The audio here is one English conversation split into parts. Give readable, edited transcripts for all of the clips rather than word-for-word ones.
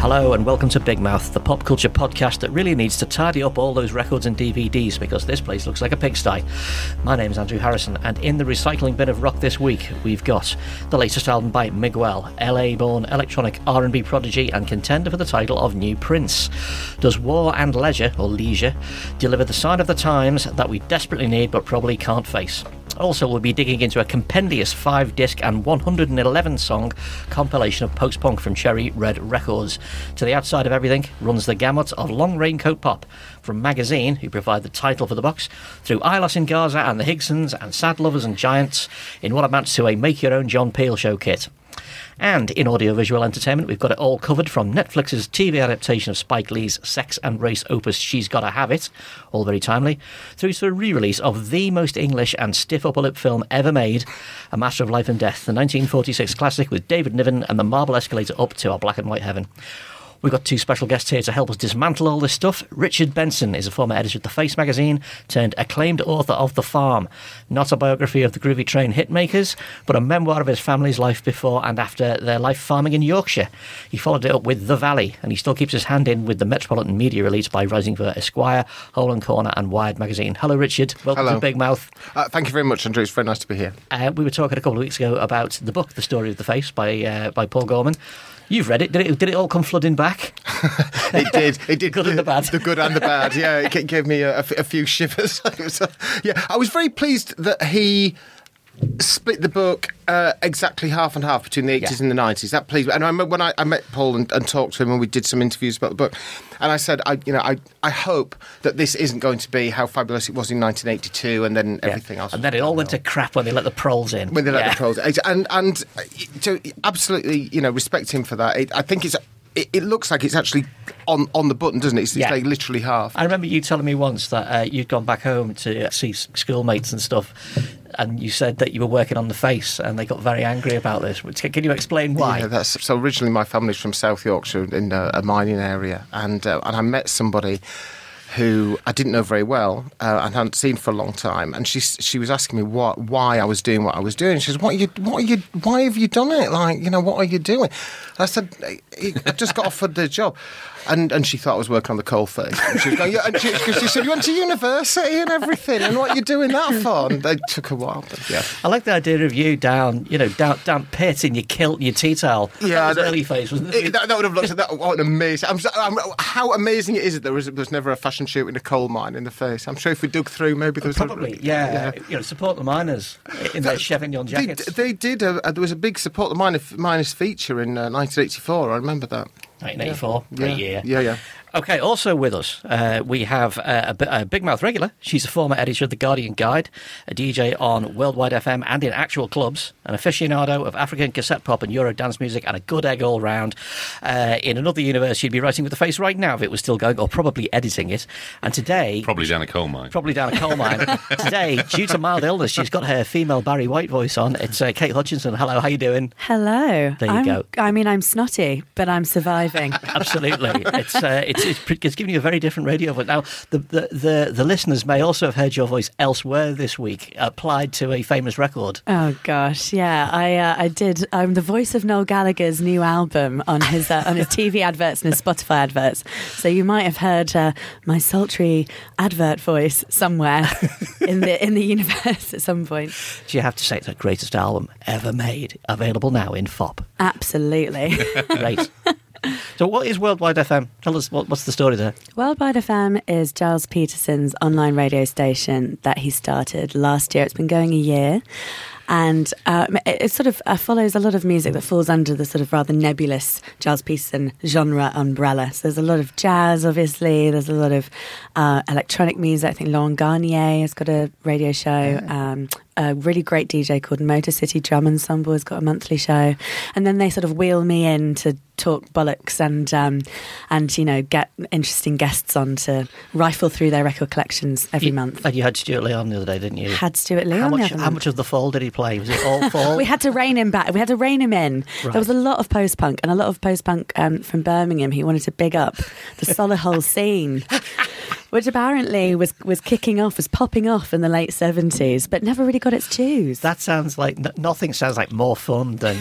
Hello and welcome to Big Mouth, the pop culture podcast that really needs to tidy up all those records and DVDs because this place looks like a pigsty. My name's Andrew Harrison, and in the recycling bin of rock this week we've got the latest album by Miguel, LA-born electronic R&B prodigy and contender for the title of New Prince. Does War and Leisure, or Leisure, deliver the sign of the times that we desperately need but probably can't face? Also, we'll be digging into a compendious 5-disc and 111-song compilation of post-punk from Cherry Red Records. To the outside of everything runs the gamut of Long Raincoat Pop, from Magazine, who provide the title for the box, through Eyelash in Gaza and the Higsons and Sad Lovers and Giants, in what amounts to a make-your-own John Peel show kit. And in audiovisual entertainment, we've got it all covered, from Netflix's TV adaptation of Spike Lee's sex and race opus She's Gotta Have It, all very timely, through to a re-release of the most English and stiff upper lip film ever made, A Matter of Life and Death, the 1946 classic with David Niven and the marble escalator up to our black and white heaven. We've got two special guests here to help us dismantle all this stuff. Richard Benson is a former editor of The Face magazine, turned acclaimed author of The Farm. Not a biography of the Groovy Train hitmakers, but a memoir of his family's life before and after their life farming in Yorkshire. He followed it up with The Valley, and he still keeps his hand in with the metropolitan media elite by writing for Esquire, Hole and Corner and Wired magazine. Hello, Richard. Welcome to Big Mouth. Thank you very much, Andrew. It's very nice to be here. We were talking a couple of weeks ago about the book, The Story of the Face, by Paul Gorman. You've read it. Did it all come flooding back? It did. It did. Good and the bad. The good and the bad. Yeah, it gave me a few shivers. I was very pleased that he split the book exactly half and half between the 80s and the 90s. That pleased me. And I remember when I met Paul and talked to him, and we did some interviews about the book, and I said, I hope that this isn't going to be how fabulous it was in 1982 and then everything else. And then it all went to crap when they let the proles in. When they let the proles in. And to absolutely, respect him for that. I think it looks like it's actually on the button, doesn't it? It's like literally half. I remember you telling me once that you'd gone back home to see schoolmates and stuff, and you said that you were working on The Face, and they got very angry about this. Can you explain why? Yeah, so originally my family's from South Yorkshire in a mining area, and I met somebody who I didn't know very well and hadn't seen for a long time, and she was asking me why I was doing what I was doing. She says, why have you done it? What are you doing? And I said, I just got offered the job. And she thought I was working on the coalface. And she was going, and she said, you went to university and everything, and what are you doing that for? And they took a while. But yeah. I like the idea of you down pit in your kilt and your tea towel. Yeah, that was early phase, wasn't it? That would have looked at that. What an amazing! How amazing it is that there was never a fashion shoot in a coal mine in The Face. I'm sure if we dug through, maybe there was probably support the miners in their Chevignon jackets. They did. There was a big support the miners feature in 1984. I remember that. 1984, great year. Yeah. Okay, also with us, we have a Big Mouth regular. She's a former editor of The Guardian Guide, a DJ on Worldwide FM and in actual clubs, an aficionado of African cassette pop and Euro dance music, and a good egg all round. In another universe, she'd be writing with The Face right now if it was still going, or probably editing it. And today... Probably down a coal mine. Today, due to mild illness, she's got her female Barry White voice on. It's Kate Hutchinson. Hello, how you doing? Hello. There you go. I mean, I'm snotty, but I'm surviving. Absolutely. It's giving you a very different radio voice. Now, the listeners may also have heard your voice elsewhere this week, applied to a famous record. Oh gosh, yeah, I did. I'm the voice of Noel Gallagher's new album on his TV adverts and his Spotify adverts. So you might have heard my sultry advert voice somewhere in the universe at some point. Do you have to say it's the greatest album ever made? Available now in FOP. Absolutely. Great. So what is Worldwide FM? Tell us, what's the story there? Worldwide FM is Giles Peterson's online radio station that he started last year. It's been going a year. And it sort of follows a lot of music that falls under the sort of rather nebulous Giles Peterson genre umbrella. So there's a lot of jazz, obviously. There's a lot of electronic music. I think Laurent Garnier has got a radio show. A really great DJ called Motor City Drum Ensemble has got a monthly show. And then they sort of wheel me in to talk bollocks and get interesting guests on to rifle through their record collections every month. And you had Stuart Leon the other day, didn't you? Had Stuart Leon. How much of the fall did he play? Was it all fall? We had to rein him back. We had to rein him in. Right. There was a lot of post-punk and a lot of post-punk from Birmingham. He wanted to big up the Solihull scene. Which apparently was kicking off, was popping off in the late 70s, but never really got its dues. That sounds like, nothing sounds like more fun than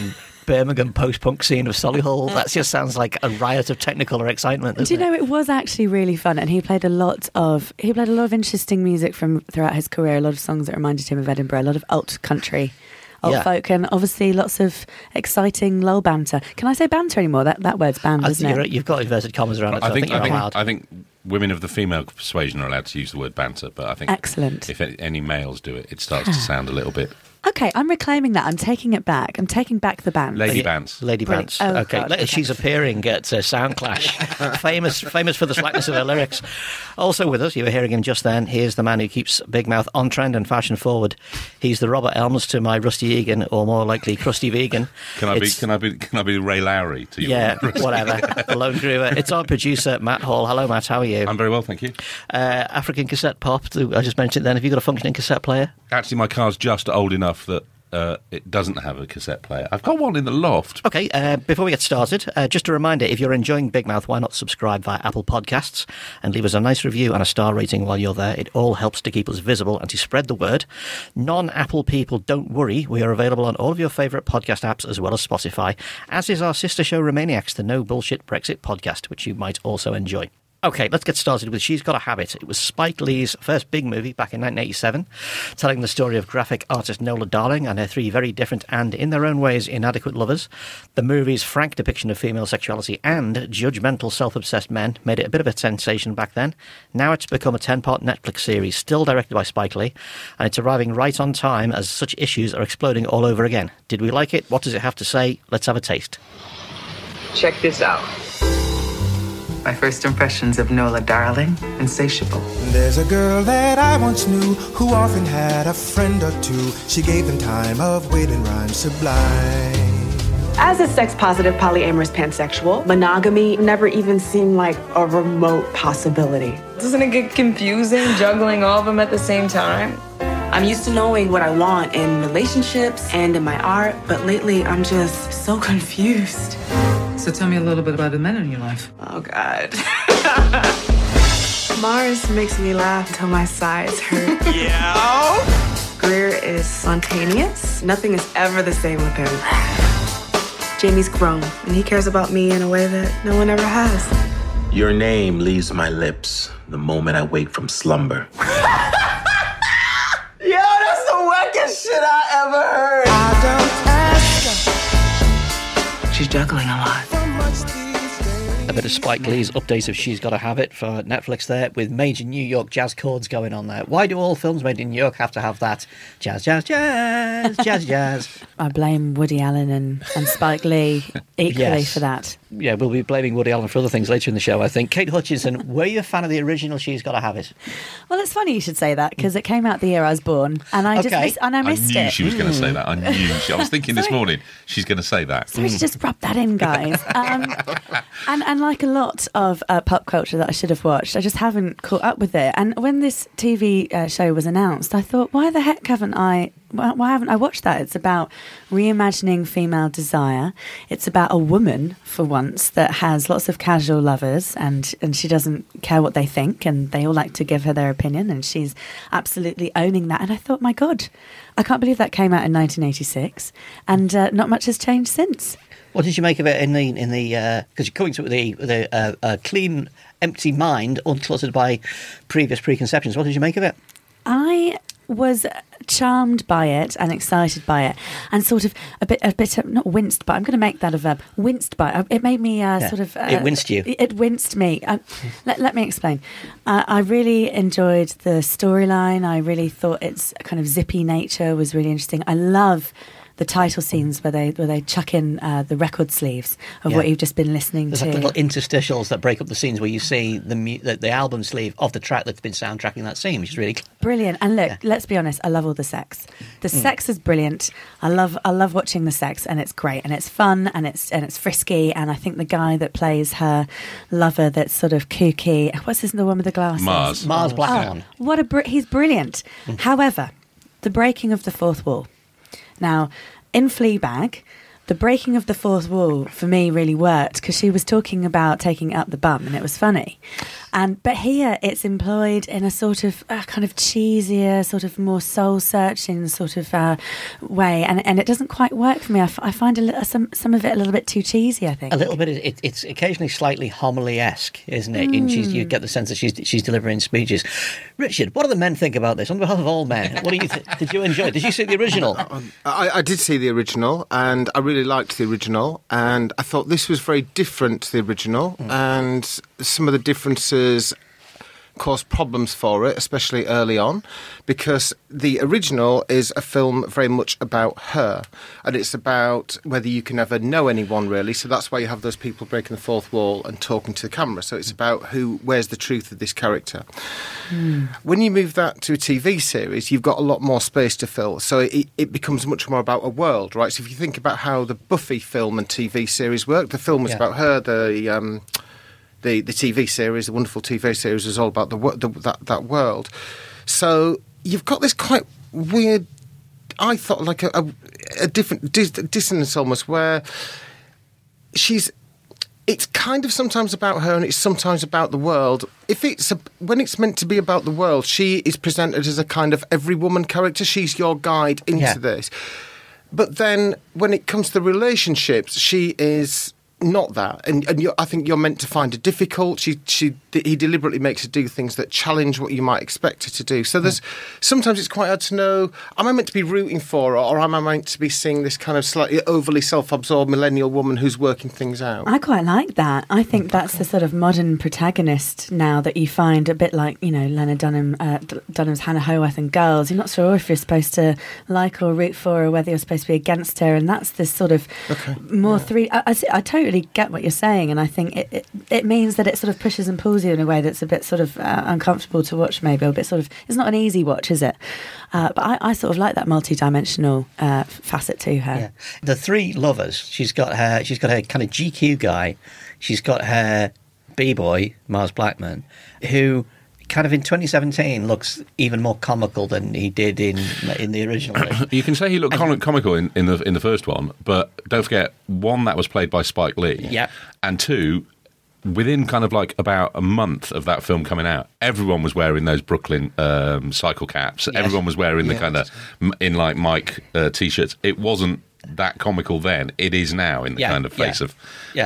Birmingham post-punk scene of Solihull. That just sounds like a riot of technicolor excitement. Do you know, it was actually really fun, and he played a lot of interesting music from throughout his career. A lot of songs that reminded him of Edinburgh, a lot of alt country, alt folk, and obviously lots of exciting lull banter. Can I say banter anymore? That word's banned, isn't it? You've got inverted commas around it. So I think women of the female persuasion are allowed to use the word banter, but I think excellent. If any males do it, it starts to sound a little bit. Okay, I'm reclaiming that. I'm taking it back. I'm taking back the band. Lady Bants. Lady Bants. Oh, okay. God. She's appearing at Soundclash. famous for the slackness of her lyrics. Also with us, you were hearing him just then, here's the man who keeps Big Mouth on trend and fashion forward. He's the Robert Elms to my Rusty Egan, or more likely Krusty Vegan. Can I be Ray Lowry to you? Yeah, whatever. The lone groover. It's our producer, Matt Hall. Hello, Matt. How are you? I'm very well, thank you. African cassette pop. I just mentioned it then. Have you got a functioning cassette player? Actually, my car's just old enough that it doesn't have a cassette player. I've got one in the loft. Okay, before we get started, just a reminder, if you're enjoying Big Mouth, why not subscribe via Apple Podcasts and leave us a nice review and a star rating while you're there. It all helps to keep us visible and to spread the word. Non-Apple people, don't worry. We are available on all of your favourite podcast apps as well as Spotify, as is our sister show Romaniacs, the No Bullshit Brexit podcast, which you might also enjoy. Okay, let's get started with She's Got a Habit. It was Spike Lee's first big movie back in 1987, telling the story of graphic artist Nola Darling and her three very different and, in their own ways, inadequate lovers. The movie's frank depiction of female sexuality and judgmental, self-obsessed men made it a bit of a sensation back then. Now it's become a 10-part Netflix series, still directed by Spike Lee, and it's arriving right on time as such issues are exploding all over again. Did we like it? What does it have to say? Let's have a taste. Check this out. My first impressions of Nola Darling, insatiable. There's a girl that I once knew who often had a friend or two. She gave them time of waiting rhyme sublime. As a sex-positive, polyamorous pansexual, monogamy never even seemed like a remote possibility. Doesn't it get confusing juggling all of them at the same time? I'm used to knowing what I want in relationships and in my art, but lately I'm just so confused. So tell me a little bit about the men in your life. Oh, God. Mars makes me laugh until my sides hurt. Yeah. Greer is spontaneous. Nothing is ever the same with him. Jamie's grown, and he cares about me in a way that no one ever has. Your name leaves my lips the moment I wake from slumber. Yo, that's the wackest shit I ever heard. I don't ask. She's juggling a lot. A bit of Spike Lee's update of She's Got a Habit for Netflix there, with major New York jazz chords going on there. Why do all films made in New York have to have that? Jazz, jazz, jazz, jazz, jazz. I blame Woody Allen and Spike Lee equally for that. Yeah, we'll be blaming Woody Allen for other things later in the show, I think. Kate Hutchinson, were you a fan of the original She's Got a Habit? Well, it's funny you should say that, because it came out the year I was born, and I missed it. I knew she was going to say that. I was thinking this morning, she's going to say that. Sorry to just rub that in, guys. And like a lot of pop culture that I should have watched, I just haven't caught up with it. And when this TV show was announced, I thought, why the heck haven't I watched that? It's about reimagining female desire. It's about a woman, for once, that has lots of casual lovers, and she doesn't care what they think, and they all like to give her their opinion, and she's absolutely owning that. And I thought, my God, I can't believe that came out in 1986, and not much has changed since. What did you make of it in the because you're coming to it with a clean, empty mind, uncluttered by previous preconceptions? What did you make of it? I was charmed by it and excited by it, and sort of a bit not winced, but I'm going to make that a verb. Winced by it. It made me sort of. It winced you. It winced me. Let me explain. I really enjoyed the storyline. I really thought its kind of zippy nature was really interesting. I love the title scenes where they chuck in the record sleeves of what you've just been listening There's to. There's like little interstitials that break up the scenes where you see the album sleeve of the track that's been soundtracking that scene, which is really brilliant. And look, let's be honest, I love all the sex. The sex is brilliant. I love watching the sex, and it's great, and it's fun, and it's frisky. And I think the guy that plays her lover, that's sort of kooky. What's the one with the glasses? Mars Blackmon. He's brilliant. However, the breaking of the fourth wall. Now, in Fleabag, the breaking of the fourth wall for me really worked, because she was talking about taking up the bum, and it was funny. But here it's employed in a sort of kind of cheesier, sort of more soul-searching sort of way, and it doesn't quite work for me. I find some of it a little bit too cheesy, I think. A little bit. It's occasionally slightly homily-esque, isn't it? And you get the sense that she's delivering speeches. Richard, what do the men think about this? On behalf of all men, what do you did you enjoy it? Did you see the original? I did see the original, and I really liked the original, and I thought this was very different to the original, and some of the differences caused problems for it, especially early on, because the original is a film very much about her, and it's about whether you can ever know anyone, really. So that's why you have those people breaking the fourth wall and talking to the camera. So it's about where's the truth of this character. When you move that to a TV series, you've got a lot more space to fill. So it becomes much more about a world, right? So if you think about how the Buffy film and TV series work, the film was about her, the TV series, the wonderful TV series, was all about that world. So you've got this quite weird, I thought, like a different dissonance almost, where it's kind of sometimes about her and it's sometimes about the world. When it's meant to be about the world, she is presented as a kind of every woman character. She's your guide into this. But then when it comes to relationships, she is not that, and I think you're meant to find it difficult. He deliberately makes her do things that challenge what you might expect her to do. So sometimes it's quite hard to know, am I meant to be rooting for her, or am I meant to be seeing this kind of slightly overly self-absorbed millennial woman who's working things out? I quite like that. I think that's the sort of modern protagonist now that you find a bit like, Lena Dunham's Hannah Howarth and Girls. You're not sure if you're supposed to like or root for her, or whether you're supposed to be against her, and that's this sort of more three. I totally get what you're saying, and I think it means that it sort of pushes and pulls you in a way that's a bit sort of uncomfortable to watch, maybe, or a bit sort of, it's not an easy watch, is it? But I sort of like that multi-dimensional facet to her. Yeah. The three lovers, she's got her kind of GQ guy, she's got her B-boy, Mars Blackman, who kind of in 2017 looks even more comical than he did in the original. You can say he looked comical in the first one, but don't forget, one, that was played by Spike Lee, and two, within kind of like about a month of that film coming out, everyone was wearing those Brooklyn cycle caps. Yes. Everyone was wearing the kind of in like Mike t-shirts. It wasn't that comical then. It is now in the kind of face of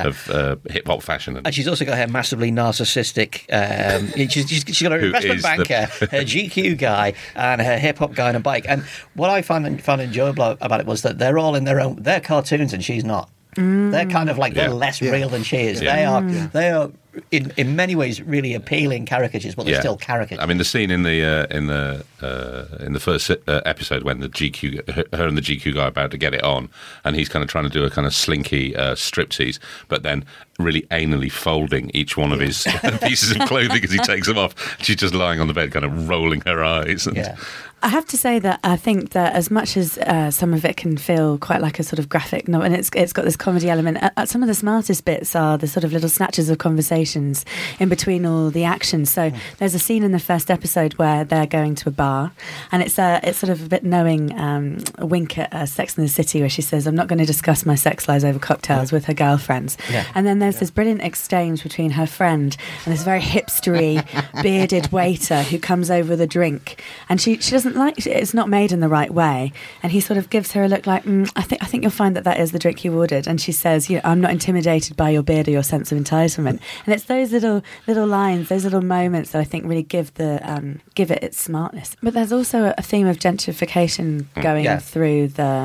hip hop fashion. And she's also got her massively narcissistic. She's got her investment banker, her GQ guy, and her hip hop guy on a bike. And what I found enjoyable about it was that they're all in they're cartoons and she's not. They're kind of like they're less real than she is. Yeah. They are in many ways really appealing caricatures, but they're still caricatures. I mean, the scene in the first episode when her and the GQ guy are about to get it on, and he's kind of trying to do a kind of slinky striptease, but then really anally folding each one of his pieces of clothing as he takes them off. She's just lying on the bed, kind of rolling her eyes. And, I have to say that I think that as much as some of it can feel quite like a sort of graphic novel, and it's got this comedy element, some of the smartest bits are the sort of little snatches of conversations in between all the action. So there's a scene in the first episode where they're going to a bar, and it's sort of a bit knowing a wink at Sex and the City, where she says, I'm not going to discuss my sex lives over cocktails with her girlfriends. And then there's this brilliant exchange between her friend and this very hipstery bearded waiter who comes over with a drink, and she doesn't like it's not made in the right way, and he sort of gives her a look like, I think you'll find that is the drink you ordered, and she says, I'm not intimidated by your beard or your sense of entitlement. And it's those little lines, those little moments that I think really give it its smartness. But there's also a theme of gentrification going through the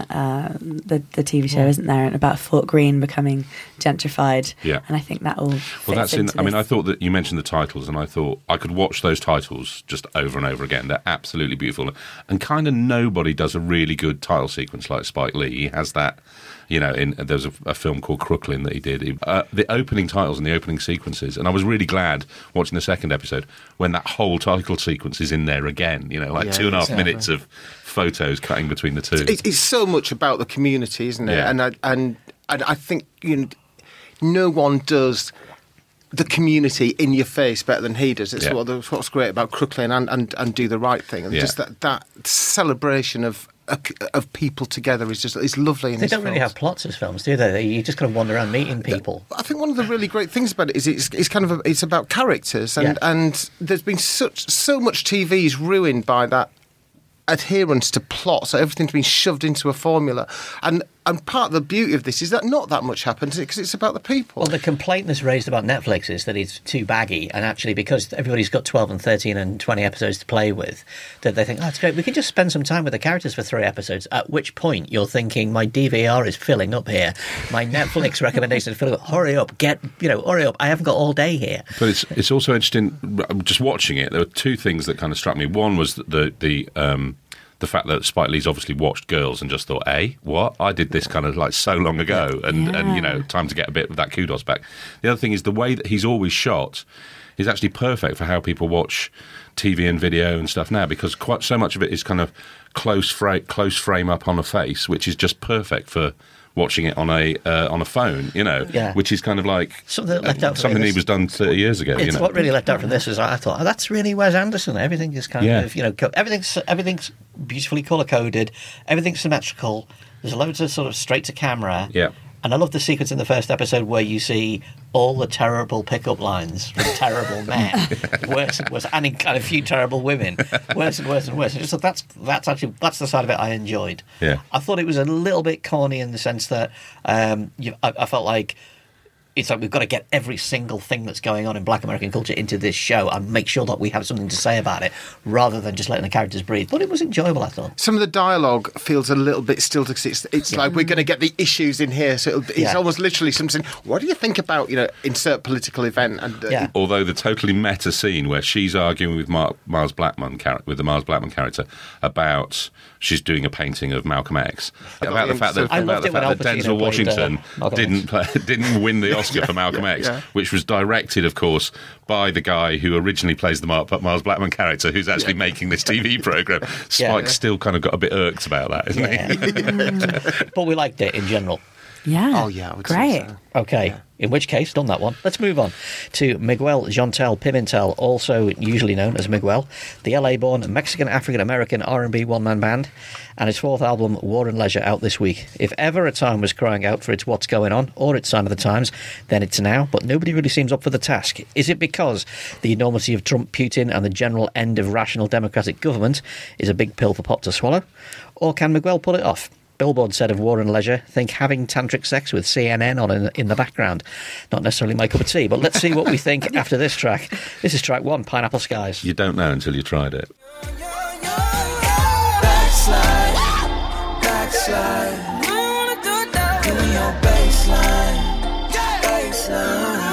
TV show, isn't there, and about Fort Greene becoming gentrified. And I think that all fits into this. I mean, I thought that you mentioned the titles, and I thought I could watch those titles just over and over again. They're absolutely beautiful. And kind of nobody does a really good title sequence like Spike Lee. He has that, there was a film called Crooklyn that he did. The opening titles and the opening sequences. And I was really glad watching the second episode when that whole title sequence is in there again, 2.5 minutes of photos cutting between the two. It's so much about the community, isn't it? Yeah. And I think no one does the community in your face better than he does. It's what's great about Crooklyn and Do the Right Thing. And just that celebration of of people together is lovely. In They don't really have plots as films, do they? You just kind of wander around meeting people. I think one of the really great things about it is it's kind of it's about characters, and there's been so much TV's ruined by that adherence to plot, so everything's been shoved into a formula, and part of the beauty of this is that not that much happens because it's about the people. Well, the complaint that's raised about Netflix is that it's too baggy, and actually because everybody's got 12 and 13 and 20 episodes to play with, that they think, oh, it's great, we can just spend some time with the characters for 3 episodes, at which point you're thinking, my DVR is filling up here, my Netflix recommendation is filling up, hurry up, I haven't got all day here. But it's also interesting, just watching it, there were 2 things that kind of struck me. One was the fact that Spike Lee's obviously watched Girls and just thought, what? I did this kind of like so long ago, and time to get a bit of that kudos back. The other thing is the way that he's always shot is actually perfect for how people watch TV and video and stuff now, because quite so much of it is kind of close frame up on a face, which is just perfect for watching it on a phone, which is kind of like something that was done 30 years ago. It's what really left out from this is I thought, that's really Wes Anderson. Everything is kind of, everything's beautifully colour-coded, everything's symmetrical, there's loads of sort of straight-to-camera. Yeah. And I love the sequence in the first episode where you see all the terrible pickup lines from terrible men, worse and worse, and in kind of few terrible women, worse and worse and worse. And just that's the side of it I enjoyed. Yeah. I thought it was a little bit corny in the sense that I felt like it's like we've got to get every single thing that's going on in Black American culture into this show and make sure that we have something to say about it, rather than just letting the characters breathe. But it was enjoyable, I thought. Some of the dialogue feels a little bit still, because it's like we're going to get the issues in here, so it's almost literally something. What do you think about insert political event? And although the totally meta scene where she's arguing with the Miles Blackman character about she's doing a painting of Malcolm X, about the fact that Denzel Washington didn't win the Oscar for Malcolm X, which was directed, of course, by the guy who originally plays the Miles Blackman character, who's actually making this TV programme. Spike's still kind of got a bit irked about that, isn't he? But we liked it in general. Yeah. Oh, yeah, I would great. say so. Okay. Yeah. In which case, done that one. Let's move on to Miguel Jontel Pimentel, also usually known as Miguel, the LA-born Mexican-African-American R&B one-man band, and his 4th album, War and Leisure, out this week. If ever a time was crying out for its What's Going On, or its Sign of the Times, then it's now, but nobody really seems up for the task. Is it because the enormity of Trump, Putin, and the general end of rational democratic government is a big pill for Pop to swallow? Or can Miguel pull it off? Billboard said of War and Leisure, think having tantric sex with CNN on in the background. Not necessarily my cup of tea, but let's see what we think after this track. This is track 1, Pineapple Skies. You don't know until you tried it. Backslide, backslide. Give me your baseline, baseline.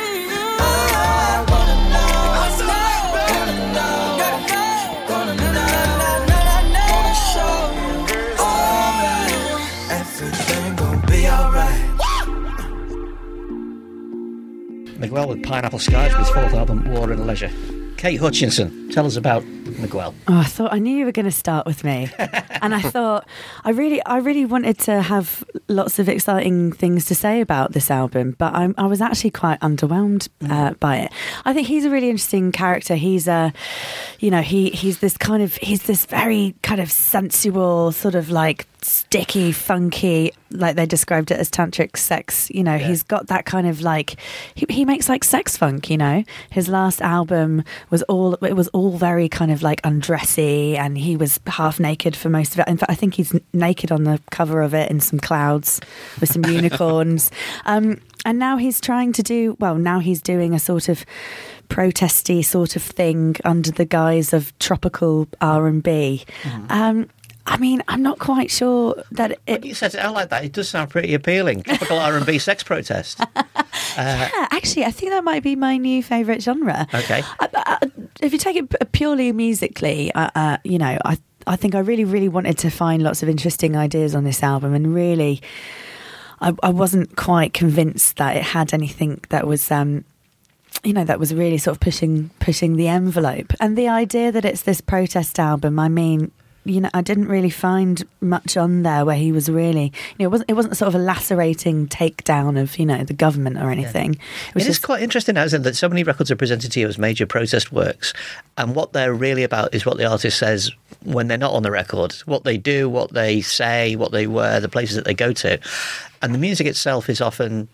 Miguel with Pineapple Skies with his 4th album, War and Leisure. Kate Hutchinson, tell us about Miguel. Oh, I knew you were going to start with me. And I thought, I really wanted to have lots of exciting things to say about this album, but I was actually quite underwhelmed by it. I think he's a really interesting character. He's he's this very kind of sensual, sort of like sticky, funky, like they described it as tantric sex. He's got that kind of like, he makes like sex funk, His last album was all very kind of like undressy, and he was half naked for most of it. In fact, I think he's naked on the cover of it in some clouds with some unicorns. And now he's doing a sort of protesty sort of thing under the guise of tropical R&B. I mean, I'm not quite sure that when you said it out like that, it does sound pretty appealing. Tropical R&B sex protest. Yeah, actually, I think that might be my new favourite genre. Okay. If you take it purely musically, I think I really, really wanted to find lots of interesting ideas on this album, and really, I wasn't quite convinced that it had anything that was that was really sort of pushing the envelope. And the idea that it's this protest album, I mean, I didn't really find much on there where he was really, it wasn't sort of a lacerating takedown of, the government or anything. It is quite interesting, isn't it, that so many records are presented to you as major protest works, and what they're really about is what the artist says when they're not on the record, what they do, what they say, what they wear, the places that they go to. And the music itself is often,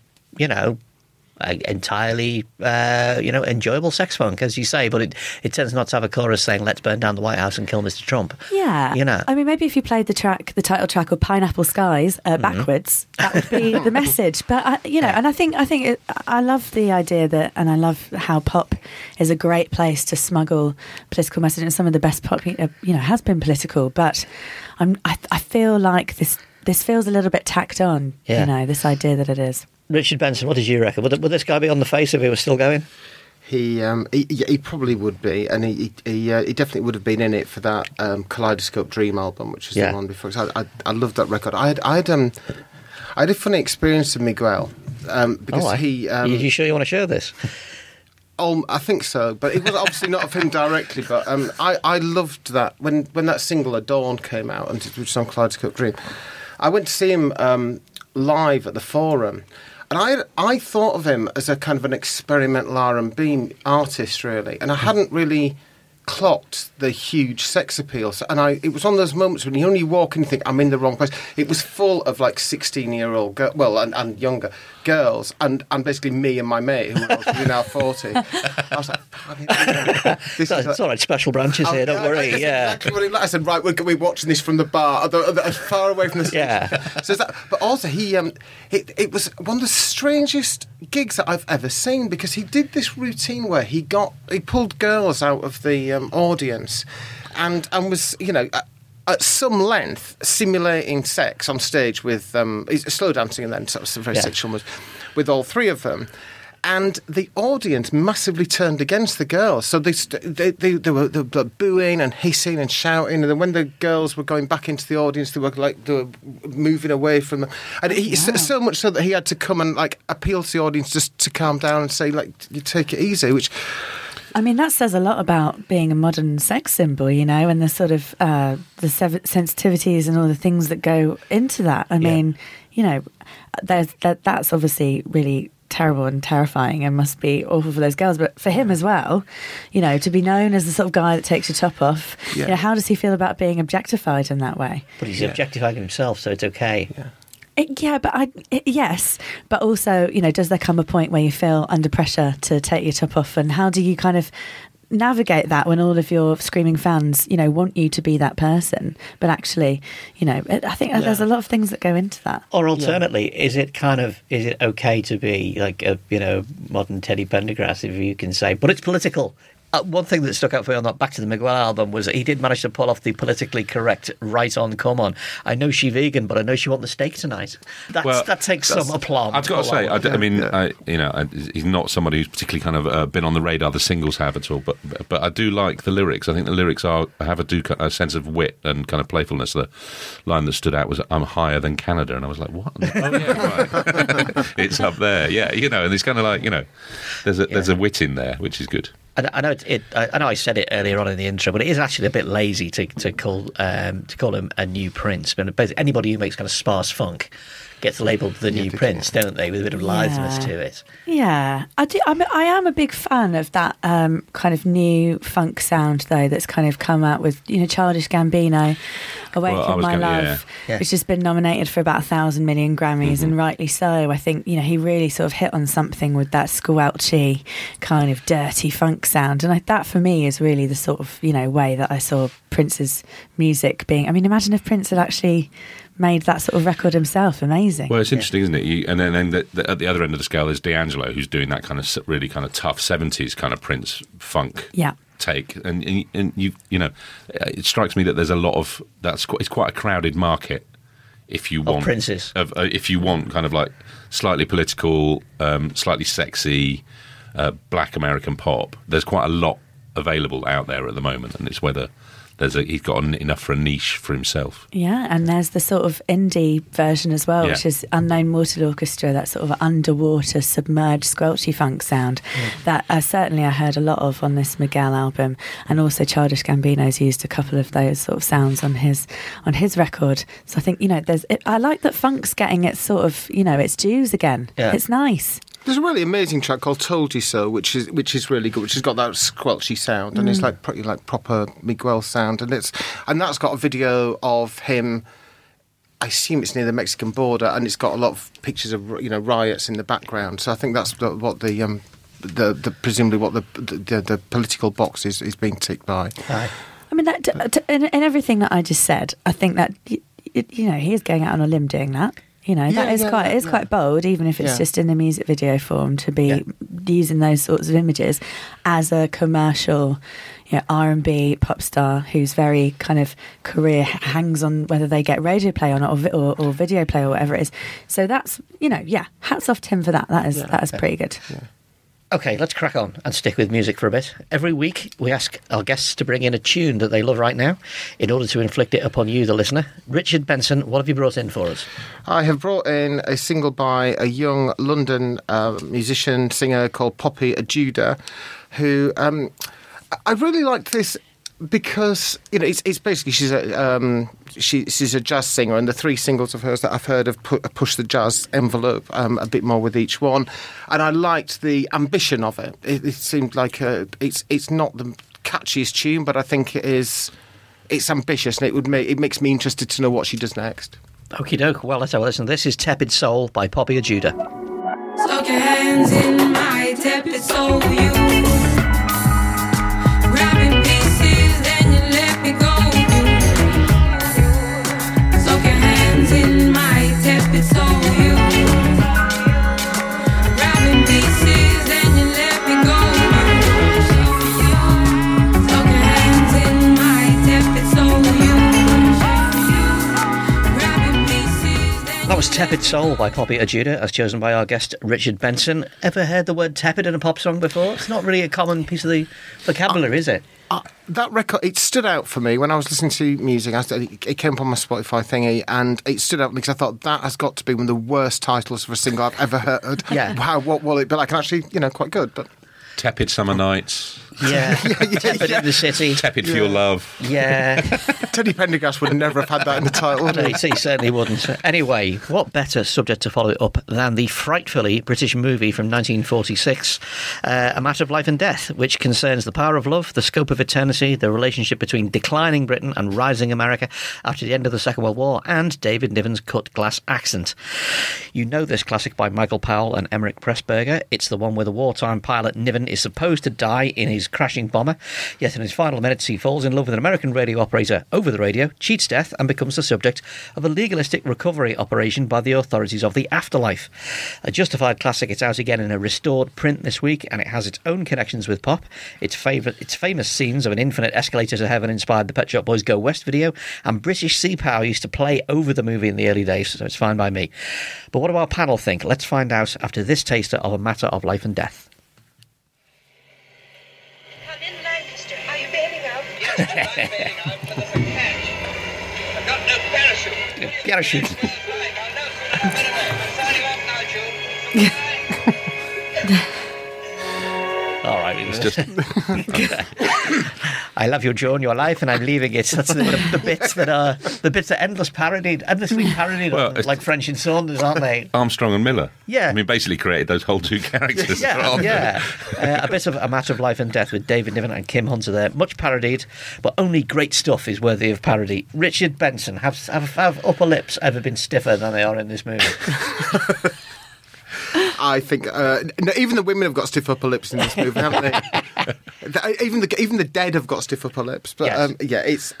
entirely, enjoyable sex funk, as you say, but it tends not to have a chorus saying, let's burn down the White House and kill Mr. Trump. Yeah. I mean, maybe if you played the title track of Pineapple Skies backwards, that would be the message. But, and I think I love the idea that, and I love how pop is a great place to smuggle political message. And some of the best pop, has been political. But I feel like this feels a little bit tacked on, this idea that it is. Richard Benson, what did you reckon? Would this guy be on the face if he was still going? He probably would be, and he definitely would have been in it for that Kaleidoscope Dream album, which is the one before. I loved that record. I had a funny experience with Miguel because he. You sure you want to share this? I think so, but it was obviously not of him directly. But I loved that when that single Adorn came out, and which is on Kaleidoscope Dream. I went to see him live at the Forum. And I thought of him as a kind of an experimental R&B artist, really. And I hadn't really clocked the huge sex appeal. It was one of those moments when you only walk and you think, I'm in the wrong place. It was full of, 16-year-old and younger girls, and basically me and my mate, who was now 40. I was like, it's all right, special branches here, don't worry. Exactly what I said, right, we're watching this from the bar, as far away from the stage. Yeah. So but also, it was one of the strangest gigs that I've ever seen, because he did this routine where he pulled girls out of the audience and was, at some length, simulating sex on stage with slow dancing and then sort of some very sexual moves with all three of them. And the audience massively turned against the girls. So they were booing and hissing and shouting. And then when the girls were going back into the audience, they were moving away from them. And so much so that he had to come and appeal to the audience just to calm down and say, you take it easy, which... I mean, that says a lot about being a modern sex symbol, and the sort of the sensitivities and all the things that go into that. I mean, that's obviously really terrible and terrifying and must be awful for those girls. But for him as well, to be known as the sort of guy that takes your top off, how does he feel about being objectified in that way? But he's objectifying himself, so it's okay. Yeah. Yes, but also, does there come a point where you feel under pressure to take your top off, and how do you kind of navigate that when all of your screaming fans, want you to be that person, but actually, I think there's a lot of things that go into that. Or alternately, is it okay to be like a modern Teddy Pendergrass, if you can say, but it's political? One thing that stuck out for me on that Back to the Miguel album was that he did manage to pull off the politically correct right on, come on. I know she vegan, but I know she want the steak tonight. That takes some aplomb. I've got to say, he's not somebody who's particularly kind of been on the radar. The singles have at all, but I do like the lyrics. I think the lyrics have a sense of wit and kind of playfulness. The line that stood out was "I'm higher than Canada," and I was like, "What?" Oh yeah, right. It's up there, yeah. And it's kind of like there's a wit in there, which is good. I know I know I said it earlier on in the intro, but it is actually a bit lazy to call him a new Prince. But basically, anybody who makes kind of sparse funk gets labelled the new Prince, don't they? With a bit of litheness to it. Yeah, I do. I am a big fan of that kind of new funk sound, though. That's kind of come out with Childish Gambino, "Awaken My Love," which has been nominated for about 1,000 million Grammys, and rightly so. I think he really sort of hit on something with that squelchy kind of dirty funk sound, and that for me is really the sort of way that I saw Prince's music being. I mean, imagine if Prince had actually made that sort of record himself. Amazing. Well, it's interesting, isn't it? And then at the other end of the scale, there's D'Angelo, who's doing that kind of really kind of tough 70s kind of Prince funk take. And it strikes me that there's a lot of it's quite a crowded market. If you want Princes, if you want kind of like slightly political, slightly sexy, black American pop, there's quite a lot available out there at the moment, and it's whether he's got enough for a niche for himself. Yeah, and there's the sort of indie version as well, which is Unknown Mortal Orchestra, that sort of underwater, submerged, squelchy funk sound that certainly I heard a lot of on this Miguel album, and also Childish Gambino's used a couple of those sort of sounds on his record. So I think I like that funk's getting its sort of its dues again. Yeah. It's nice. There's a really amazing track called "Told You So," which is really good. Which has got that squelchy sound, and it's like proper Miguel sound, and that's got a video of him. I assume it's near the Mexican border, and it's got a lot of pictures of riots in the background. So I think that's what the presumably what the political box is being ticked by. Aye. I mean, in everything that I just said, I think that he is going out on a limb doing that. That is quite bold, even if it's just in a music video form, to be using those sorts of images as a commercial, R&B pop star whose very kind of career hangs on whether they get radio play or not, or video play or whatever it is. So that's, hats off to him for that. That is pretty good. Yeah. Okay, let's crack on and stick with music for a bit. Every week, we ask our guests to bring in a tune that they love right now in order to inflict it upon you, the listener. Richard Benson, what have you brought in for us? I have brought in a single by a young London musician, singer called Poppy Ajuda, who I really liked this because it's basically she's a jazz singer, and the 3 singles of hers that I've heard have pushed the jazz envelope a bit more with each one, and I liked the ambition of it. It seemed like it's not the catchiest tune, but I think it's ambitious, and it makes me interested to know what she does next. Okie doke. Well, let's have a listen. This is "Tepid Soul" by Poppy Ajuda. Soak your hands in my tepid soul, you. Grabbing pieces, then you let me go. Soak your hands in my tepid soul, you. Grabbing pieces, then you let me go. Soak your hands in my tepid soul, you. Grabbing pieces, then That was "Tepid Soul" by Poppy Ajuda, as chosen by our guest Richard Benson. Ever heard the word tepid in a pop song before? It's not really a common piece of the vocabulary, is it? That record, it stood out for me when I was listening to music. It came up on my Spotify thingy, and it stood out because I thought that has got to be one of the worst titles for a single I've ever heard. Yeah. Wow, what will it be like? And actually, quite good, but... Tepid Summer Nights. Yeah. Tepid in the City. Tepid for Your Love. Yeah. Teddy Pendergrass would never have had that in the title, would he? He certainly wouldn't. Anyway, what better subject to follow it up than the frightfully British movie from 1946, A Matter of Life and Death, which concerns the power of love, the scope of eternity, the relationship between declining Britain and rising America after the end of the Second World War, and David Niven's cut glass accent. You know this classic by Michael Powell and Emmerich Pressburger. It's the one where the wartime pilot Niven is supposed to die in his crashing bomber, yet in his final minutes he falls in love with an American radio operator over the radio, cheats death, and becomes the subject of a legalistic recovery operation by the authorities of the afterlife. A justified classic. It's out again in a restored print this week, and it has its own connections with pop. Its famous scenes of an infinite escalator to heaven inspired the Pet Shop Boys Go West video, and British Sea Power used to play over the movie in the early days, so it's fine by me. But what do our panel think? Let's find out after this taster of A Matter of Life and Death. I'm bailing out, but there's a catch. I've got no parachute. Parachute. I'm signing off now, Joe. All right, it's just. I love you, Joe, and your life, and I'm leaving it. That's the bits that are endlessly parodied, Well, like French and Saunders, aren't they? Armstrong and Miller. Yeah. I mean, basically created those whole 2 characters. Yeah. A bit of A Matter of Life and Death with David Niven and Kim Hunter there. Much parodied, but only great stuff is worthy of parody. Richard Benson, have upper lips ever been stiffer than they are in this movie? I think even the women have got stiff upper lips in this movie, haven't they? Even the dead have got stiff upper lips. But yes.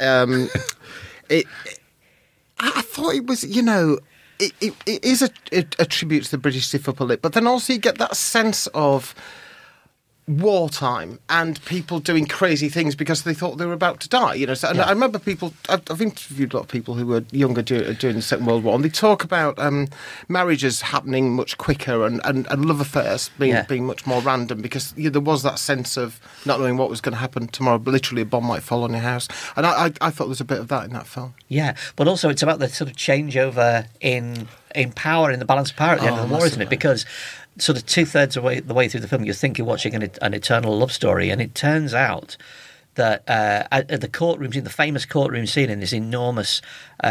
I thought it was, it is a tribute to the British stiff upper lip, but then also you get that sense of wartime and people doing crazy things because they thought they were about to die. And I remember people. I've interviewed a lot of people who were younger during the Second World War, and they talk about marriages happening much quicker and love affairs being much more random because there was that sense of not knowing what was going to happen tomorrow. But literally, a bomb might fall on your house, and I thought there was a bit of that in that film. Yeah, but also it's about the sort of changeover in power, in the balance of power at the end of the war, isn't it? Because sort of 2/3 of the way through the film, you think you're watching an eternal love story, and it turns out that at the courtroom scene, the famous courtroom scene in this enormous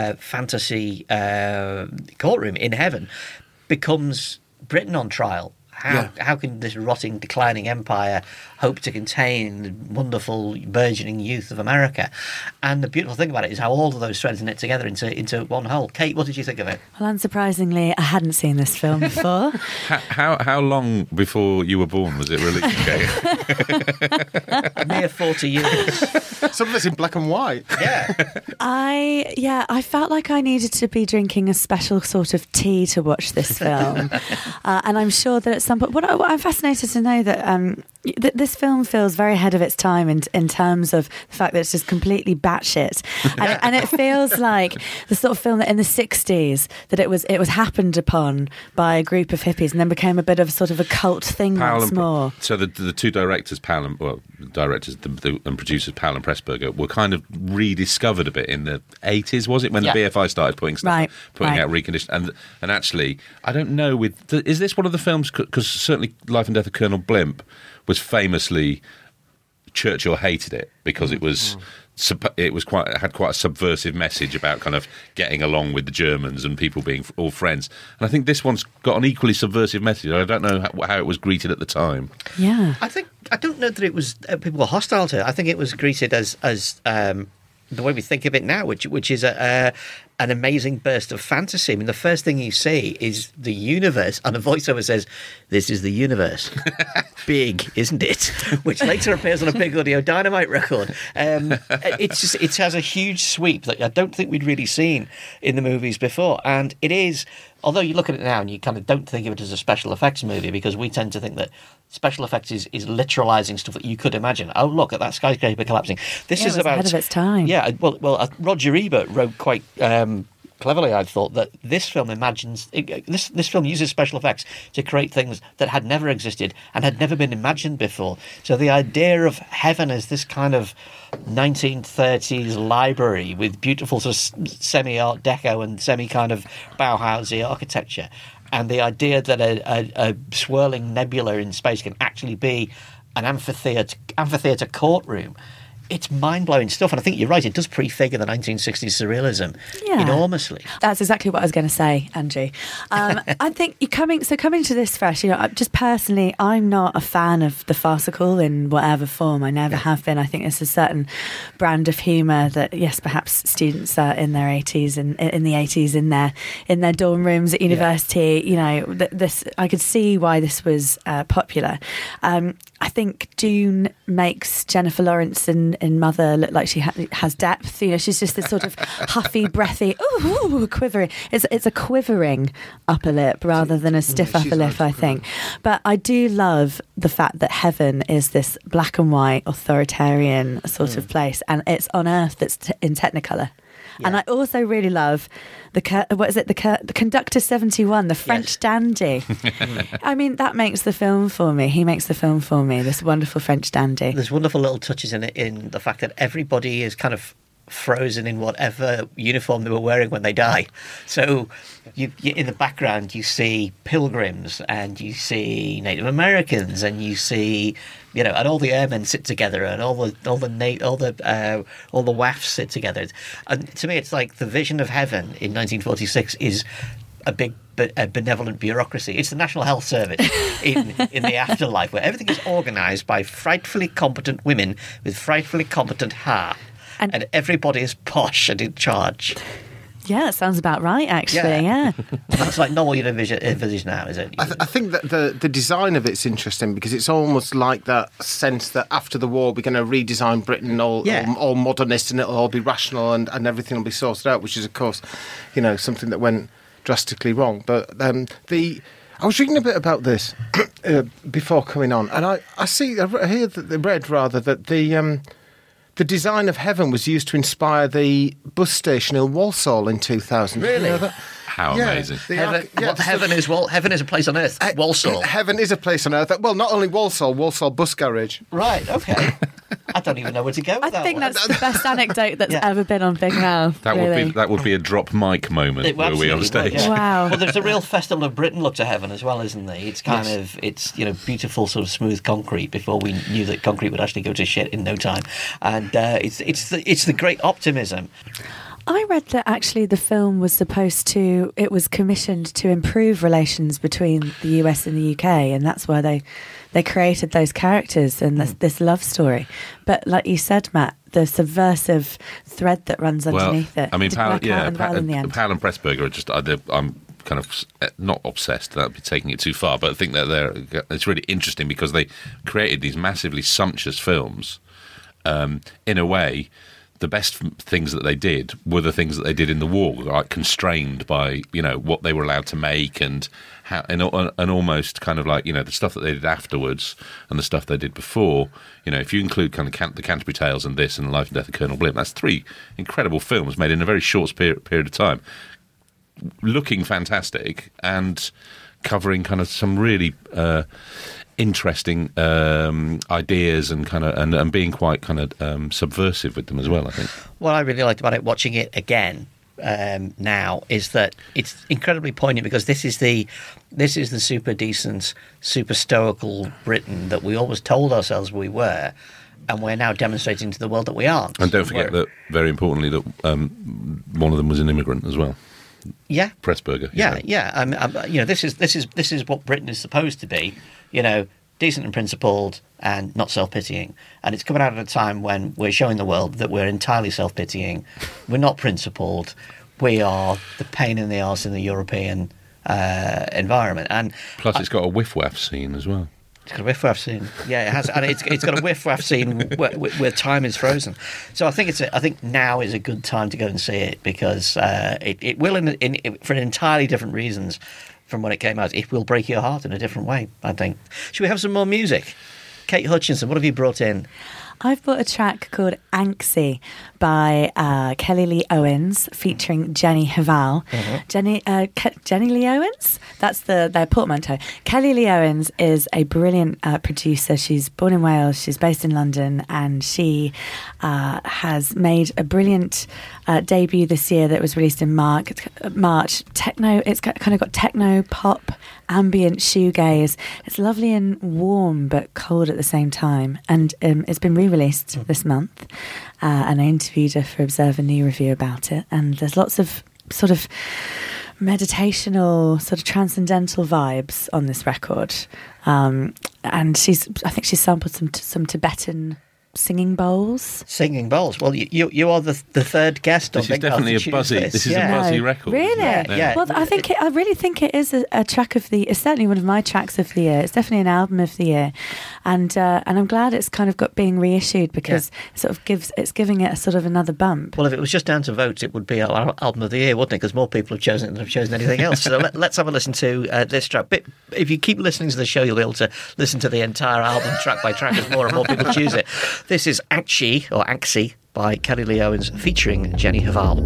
fantasy courtroom in heaven, becomes Britain on trial. How can this rotting, declining empire hope to contain the wonderful, burgeoning youth of America? And the beautiful thing about it is how all of those threads knit together into one whole. Kate, what did you think of it? Well, unsurprisingly, I hadn't seen this film before. How long before you were born was it released, Kate? A mere 40 years. Some of it's in black and white. Yeah. I felt like I needed to be drinking a special sort of tea to watch this film. And I'm sure that at some point... I'm fascinated to know that this film feels very ahead of its time in terms of the fact that it's just completely batshit. And it feels like the sort of film that in the 60s, that it was happened upon by a group of hippies and then became a bit of sort of a cult thing once more. So the two directors, and producers, Powell and Pressburger, were kind of rediscovered a bit in the 80s, was it, when the BFI started putting out reconditioned, and actually, I don't know, is this one of the films, because certainly Life and Death of Colonel Blimp was famously, Churchill hated it because it was had quite a subversive message about kind of getting along with the Germans and people being all friends. And I think this one's got an equally subversive message. I don't know how it was greeted at the time. Yeah, I don't know that it was people were hostile to it. I think it was greeted as the way we think of it now, which is an amazing burst of fantasy. I mean, the first thing you see is the universe, and a voiceover says, "This is the universe." Big, isn't it? Which later appears on a Big Audio Dynamite record. It has a huge sweep that I don't think we'd really seen in the movies before, and it is. Although you look at it now and you kind of don't think of it as a special effects movie, because we tend to think that special effects is literalizing stuff that you could imagine. Oh, look at that skyscraper collapsing. This is about ahead of its time. Yeah, well, Roger Ebert wrote quite cleverly, I thought, that this film this film uses special effects to create things that had never existed and had never been imagined before. So the idea of heaven as this kind of 1930s library with beautiful sort of semi-Art Deco and semi-kind of Bauhausy architecture, and the idea that a swirling nebula in space can actually be an amphitheatre courtroom. It's mind-blowing stuff, and I think you're right, it does prefigure the 1960s surrealism enormously. That's exactly what I was going to say, Andrew. I think coming to this fresh, just personally, I'm not a fan of the farcical in whatever form. I never have been. I think there's a certain brand of humour that, yes, perhaps students are in their 80s and in the 80s in their dorm rooms at university. This I could see why this was popular. I think Dune makes Jennifer Lawrence in Mother look like she has depth. She's just this sort of huffy, breathy, quivering. It's a quivering upper lip rather than a stiff upper lip, I think. But I do love the fact that heaven is this black and white authoritarian sort of place, and it's on Earth that's in Technicolor. Yeah. And I also really love the Conductor 71, the French dandy. I mean, that makes the film for me. He makes the film for me, this wonderful French dandy. There's wonderful little touches in it, in the fact that everybody is kind of frozen in whatever uniform they were wearing when they die. So you in the background you see pilgrims and you see Native Americans and you see and all the airmen sit together and all the WAFs sit together. And to me, it's like the vision of heaven in 1946 is a big benevolent bureaucracy. It's the National Health Service in the afterlife, where everything is organised by frightfully competent women with frightfully competent hair. And everybody is posh and in charge. Yeah, that sounds about right, actually, yeah. That's like not what you'd envisage now, is it? I think that the design of it's interesting, because it's almost like that sense that after the war we're going to redesign Britain all modernist, and it'll all be rational and everything will be sorted out, which is, of course, something that went drastically wrong. But I was reading a bit about this before coming on, and I read that the design of heaven was used to inspire the bus station in Walsall in 2000. Really? How amazing. Heaven is a place on earth. Walsall. Heaven is a place on earth. Well, not only Walsall bus garage. Right, okay. I don't even know where to go with that. I think that's the best anecdote that's ever been on Big Mouth. That would be a drop mic moment were we on stage. Yeah. Wow. Well, there's a real Festival of Britain look to heaven as well, isn't there? It's kind of beautiful sort of smooth concrete before we knew that concrete would actually go to shit in no time, and it's the great optimism. I read that actually the film was it was commissioned to improve relations between the US and the UK, and that's why they created those characters and this love story. But like you said, Matt, the subversive thread that runs underneath it. I mean, didn't work out well in the end. Powell and Pressburger are just, I'm kind of not obsessed, that would be taking it too far, but I think that it's really interesting because they created these massively sumptuous films. In a way, the best things that they did were the things that they did in the war, like constrained by, you know, what they were allowed to make and how, and almost kind of like, you know, the stuff that they did afterwards and the stuff they did before. You know, if you include kind of the Canterbury Tales and this and The Life and Death of Colonel Blimp, that's 3 incredible films made in a very short period of time, looking fantastic and covering kind of some really interesting ideas and kind of and being quite kind of subversive with them as well, I think. What I really liked about it, watching it again now, is that it's incredibly poignant because this is the super decent, super stoical Britain that we always told ourselves we were, and we're now demonstrating to the world that we aren't. And don't forget that, very importantly, that one of them was an immigrant as well. Yeah, Pressburger. Yeah. You know, this is what Britain is supposed to be. You know, decent and principled and not self-pitying. And it's coming out at a time when we're showing the world that we're entirely self-pitying. We're not principled. We are the pain in the arse in the European environment. And plus, it's got a whiff-waff scene as well. It's got a whiff-waff scene. Yeah, it has, and it's got a whiff-waff scene where time is frozen. So I think now is a good time to go and see it because it will, for entirely different reasons from when it came out. It will break your heart in a different way, I think. Should we have some more music? Kate Hutchinson, what have you brought in? I've brought a track called Anxie by Kelly Lee Owens featuring Jenny Haval. Mm-hmm. Jenny Lee Owens? That's their portmanteau. Kelly Lee Owens is a brilliant producer. She's born in Wales, she's based in London, and she has made a brilliant debut this year that was released in March. Techno, it's kind of got techno, pop, ambient shoegaze. It's lovely and warm but cold at the same time, and it's been re-released this month, and I interviewed her for Observer New Review about it, and there's lots of sort of meditational, sort of transcendental vibes on this record, and I think she's sampled some Tibetan singing bowls. Singing bowls. Well, you are the third guest on Big Mouth. This is a buzzy record. Really? Yeah. Well, I really think it is a track of the. It's certainly one of my tracks of the year. It's definitely an album of the year, and I'm glad it's kind of being reissued because it sort of giving it a sort of another bump. Well, if it was just down to votes, it would be our album of the year, wouldn't it? Because more people have chosen it than have chosen anything else. So let's have a listen to this track. But if you keep listening to the show, you'll be able to listen to the entire album track by track as more and more people choose it. This is Anxie by Kelly Lee Owens featuring Jenny Haval.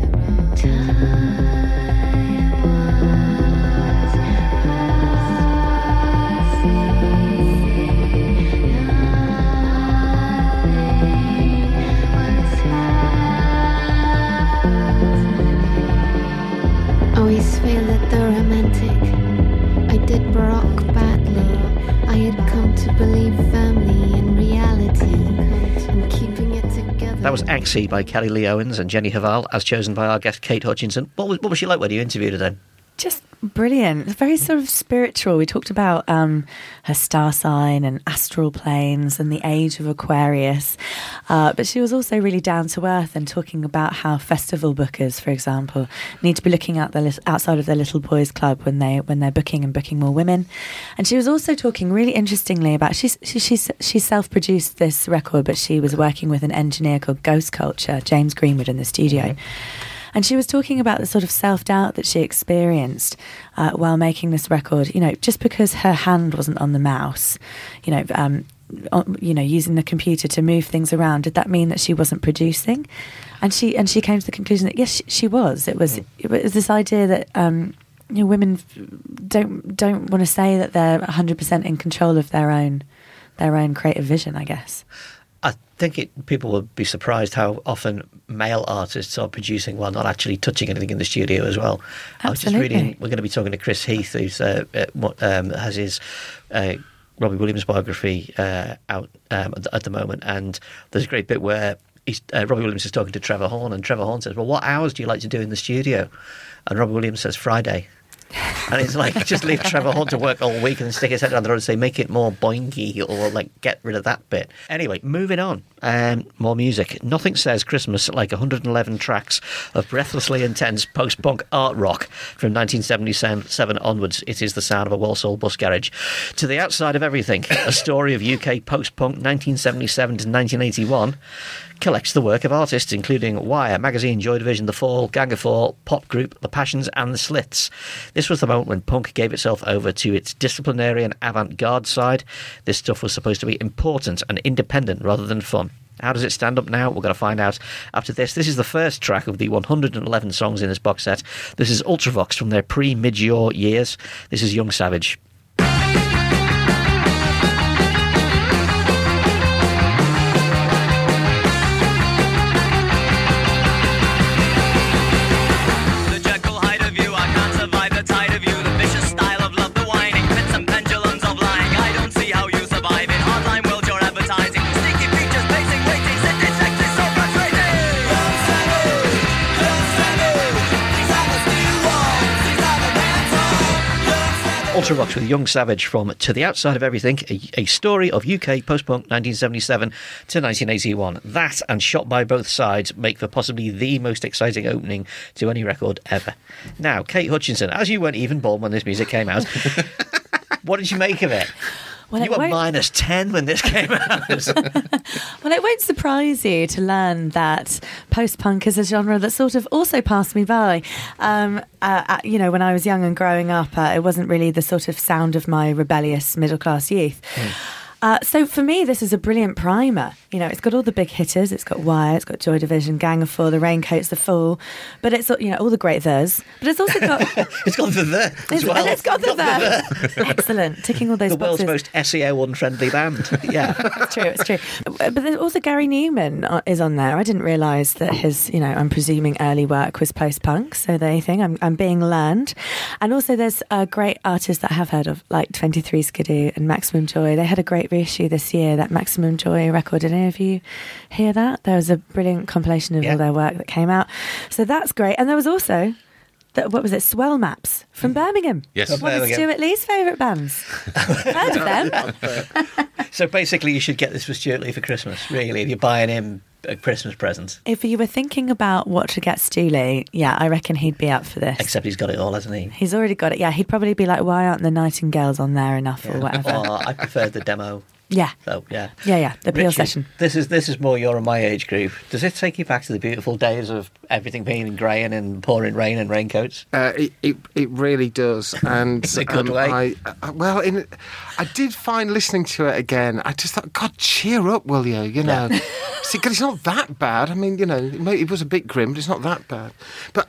Always feel that the romantic I did Baroque badly. I had come to believe firmly in reality and keeping it together. That was Anxie by Kelly Lee Owens and Jenny Haval, as chosen by our guest Kate Hutchinson. What was she like when you interviewed her then? Just brilliant. Very sort of spiritual. We talked about her star sign and astral planes and the age of Aquarius. But she was also really down to earth and talking about how festival bookers, for example, need to be looking outside of their little boys club when they're booking more women. And she was also talking really interestingly about she self-produced this record, but she was working with an engineer called Ghost Culture, James Greenwood, in the studio. Mm-hmm. And she was talking about the sort of self-doubt that she experienced while making this record. You know, just because her hand wasn't on the mouse, using the computer to move things around, did that mean that she wasn't producing? And she came to the conclusion that yes, she was. It was this idea that women don't want to say that they're 100% in control of their own creative vision, I guess. I think people would be surprised how often male artists are producing while not actually touching anything in the studio as well. Absolutely. I was just reading, we're going to be talking to Chris Heath, who's has his Robbie Williams biography out at the moment, and there's a great bit where Robbie Williams is talking to Trevor Horn, and Trevor Horn says, well, what hours do you like to do in the studio? And Robbie Williams says, Friday. And it's like, just leave Trevor Horn to work all week and then stick his head down the road and say, make it more boingy, or like get rid of that bit. Anyway, moving on. More music. Nothing says Christmas like 111 tracks of breathlessly intense post-punk art rock from 1977 onwards. It is the sound of a Walsall bus garage. To the Outside of Everything, a story of UK post-punk 1977 to 1981. Collects the work of artists including Wire, Magazine, Joy Division, The Fall, Gang of Four, Pop Group, The Passions and The Slits. This was the moment when punk gave itself over to its disciplinary and avant-garde side. This stuff was supposed to be important and independent rather than fun. How does it stand up now? We're going to find out after this. This is the first track of the 111 songs in this box set. This is Ultravox from their pre-Midge-Ure years. This is Young Savage. Ultravox with Young Savage from To the Outside of Everything, a story of UK post-punk 1977 to 1981. That and Shot by Both Sides make for possibly the most exciting opening to any record ever. Now, Kate Hutchinson, as you weren't even born when this music came out, what did you make of it? Well, you were minus 10 when this came out. Well, it won't surprise you to learn that post-punk is a genre that sort of also passed me by. When I was young and growing up, it wasn't really the sort of sound of my rebellious middle-class youth. So for me, this is a brilliant primer. You know, it's got all the big hitters. It's got Wire, it's got Joy Division, Gang of Four, The Raincoats, The Fall. But it's, all the great thers. But it's also got... it's got the there as well. It's got the there. Excellent. Ticking all those boxes. The world's most SEO-unfriendly band. Yeah. It's true. But then also Gary Newman is on there. I didn't realise that his, I'm presuming early work was post-punk. So there you think, I'm being learned. And also there's great artists that I have heard of, like 23 Skidoo and Maximum Joy. They had a great reissue this year, that Maximum Joy record. Did any of you hear that? There was a brilliant compilation of all their work that came out. So that's great. And there was also, Swell Maps from Birmingham. Yes. One of Stuart Lee's favourite bands. Heard of them? So basically you should get this for Stuart Lee for Christmas, really, if you're buying him a Christmas present. If you were thinking about what to get Stu Lee, I reckon he'd be up for this. Except he's got it all, hasn't he? He's already got it. Yeah, he'd probably be like, why aren't the Nightingales on there enough or whatever? Oh, I prefer the demo. Yeah. So, yeah. Yeah, the Peel session. This is more your and my age group. Does it take you back to the beautiful days of everything being in grey and pouring rain and raincoats? It really does. And in a good way. I did find listening to it again, I just thought, God, cheer up, will you? See, because it's not that bad. I mean, it was a bit grim, but it's not that bad. But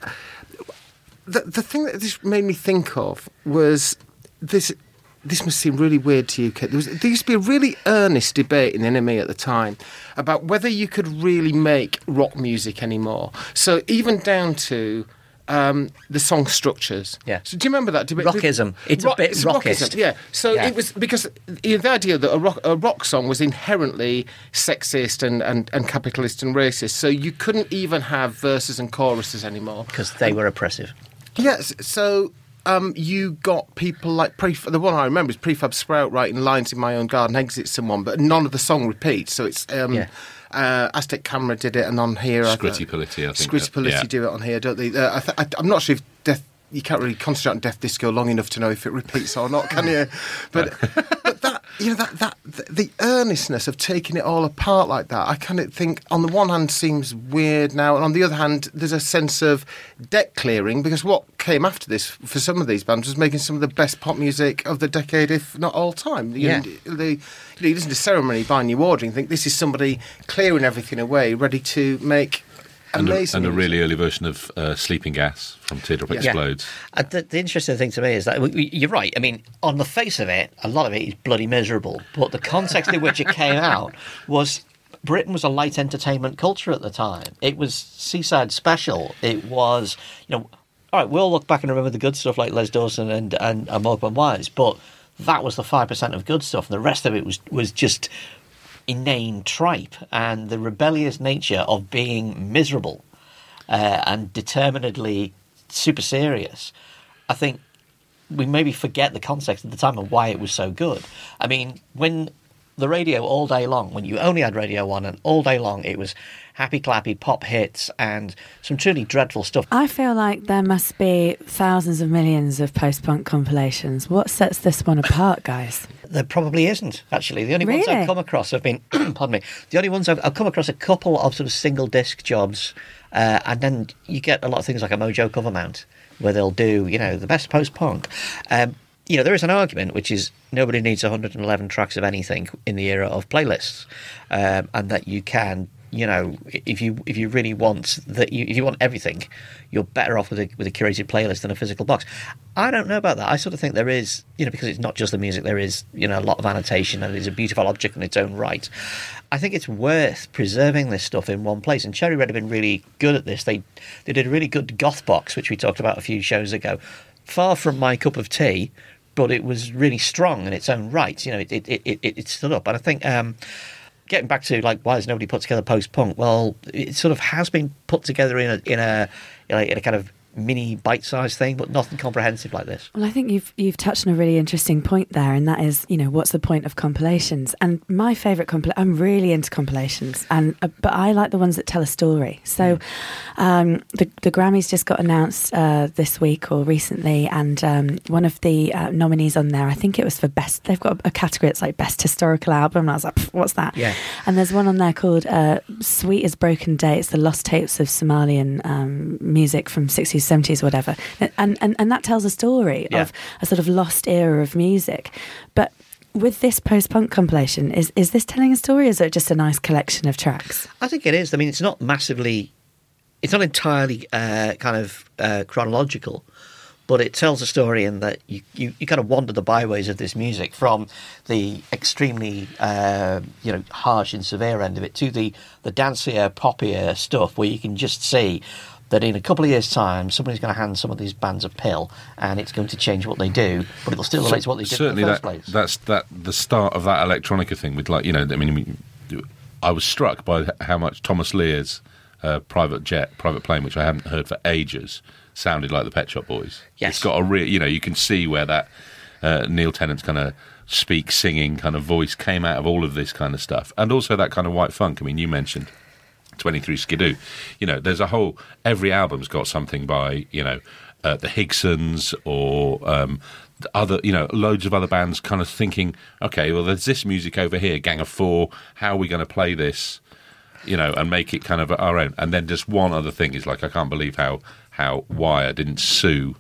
the thing that this made me think of was this. This must seem really weird to you, Kate. There used to be a really earnest debate in NME at the time about whether you could really make rock music anymore. So even down to the song structures. Yeah. So do you remember that debate? Rockism. It's a bit rockist. Yeah. So it was because the idea that a rock song was inherently sexist and capitalist and racist. So you couldn't even have verses and choruses anymore. Because they were oppressive. Yes. So... you got people like the one I remember is Prefab Sprout writing lines in my own garden exits someone, but none of the song repeats. So it's Aztec Camera did it, and on here Scritti Politti, I think. Scritti Politti do it on here, don't they? I'm not sure if you can't really concentrate on Death Disco long enough to know if it repeats or not, can you? But that the earnestness of taking it all apart like that, I kind of think on the one hand seems weird now, and on the other hand there's a sense of debt clearing, because what came after this for some of these bands was making some of the best pop music of the decade, if not all time. You listen to Ceremony by New Order and think this is somebody clearing everything away, ready to make amazing and a really early version of Sleeping Gas from Teardrop Explodes. The interesting thing to me is that you're right. I mean, on the face of it, a lot of it is bloody miserable. But the context in which it came out was Britain was a light entertainment culture at the time. It was Seaside Special. It was, all right, we'll look back and remember the good stuff like Les Dawson and Morecambe Wise, but that was the 5% of good stuff, and the rest of it was just inane tripe and the rebellious nature of being miserable and determinedly super serious, I think we maybe forget the context at the time of why it was so good. I mean, when the radio all day long, when you only had Radio 1 and all day long it was happy clappy pop hits and some truly dreadful stuff. I feel like there must be thousands of millions of post-punk compilations. What sets this one apart, guys? There probably isn't, actually. The only ones I've come across have been, pardon me, the only ones I've come across a couple of sort of single disc jobs, and then you get a lot of things like a Mojo cover mount, where they'll do, the best post-punk. There is an argument, which is nobody needs 111 tracks of anything in the era of playlists, and that you can, if you really want if you want everything, you're better off with a curated playlist than a physical box. I don't know about that. I sort of think there is, because it's not just the music, there is, a lot of annotation, and it is a beautiful object in its own right. I think it's worth preserving this stuff in one place, and Cherry Red have been really good at this. They did a really good goth box, which we talked about a few shows ago. Far from my cup of tea, but it was really strong in its own right. It stood up. And I think getting back to why has nobody put together post-punk? Well, it sort of has been put together in a kind of mini bite-sized thing, but nothing comprehensive like this. Well, I think you've touched on a really interesting point there, and that is, what's the point of compilations? And my favourite I'm really into compilations, but I like the ones that tell a story. So the Grammys just got announced this week or recently, and one of the nominees on there, I think it was for best, they've got a category that's like best historical album, and I was like, what's that? Yeah. And there's one on there called Sweet as Broken Day. It's the lost tapes of Somalian music from 60s, 70s, whatever, and that tells a story of a sort of lost era of music. But with this post-punk compilation, is this telling a story, or is it just a nice collection of tracks? I think it is. I mean, it's not entirely chronological, but it tells a story in that you kind of wander the byways of this music, from the extremely harsh and severe end of it to the dancier, poppier stuff, where you can just see that in a couple of years' time, somebody's going to hand some of these bands a pill, and it's going to change what they do, but it'll still relate to what they did in the first place. That's the start of that electronica thing. With I was struck by how much Thomas Lear's Private Plane, which I haven't heard for ages, sounded like the Pet Shop Boys. Yes. It's got a real, you can see where that Neil Tennant's kind of singing kind of voice came out of all of this kind of stuff, and also that kind of white funk. I mean, you mentioned 23 Skidoo. There's a whole, every album's got something by, the Higsons or other, loads of other bands kind of thinking, okay, well, there's this music over here, Gang of Four, how are we going to play this, and make it kind of our own? And then just one other thing is I can't believe how Wire didn't sue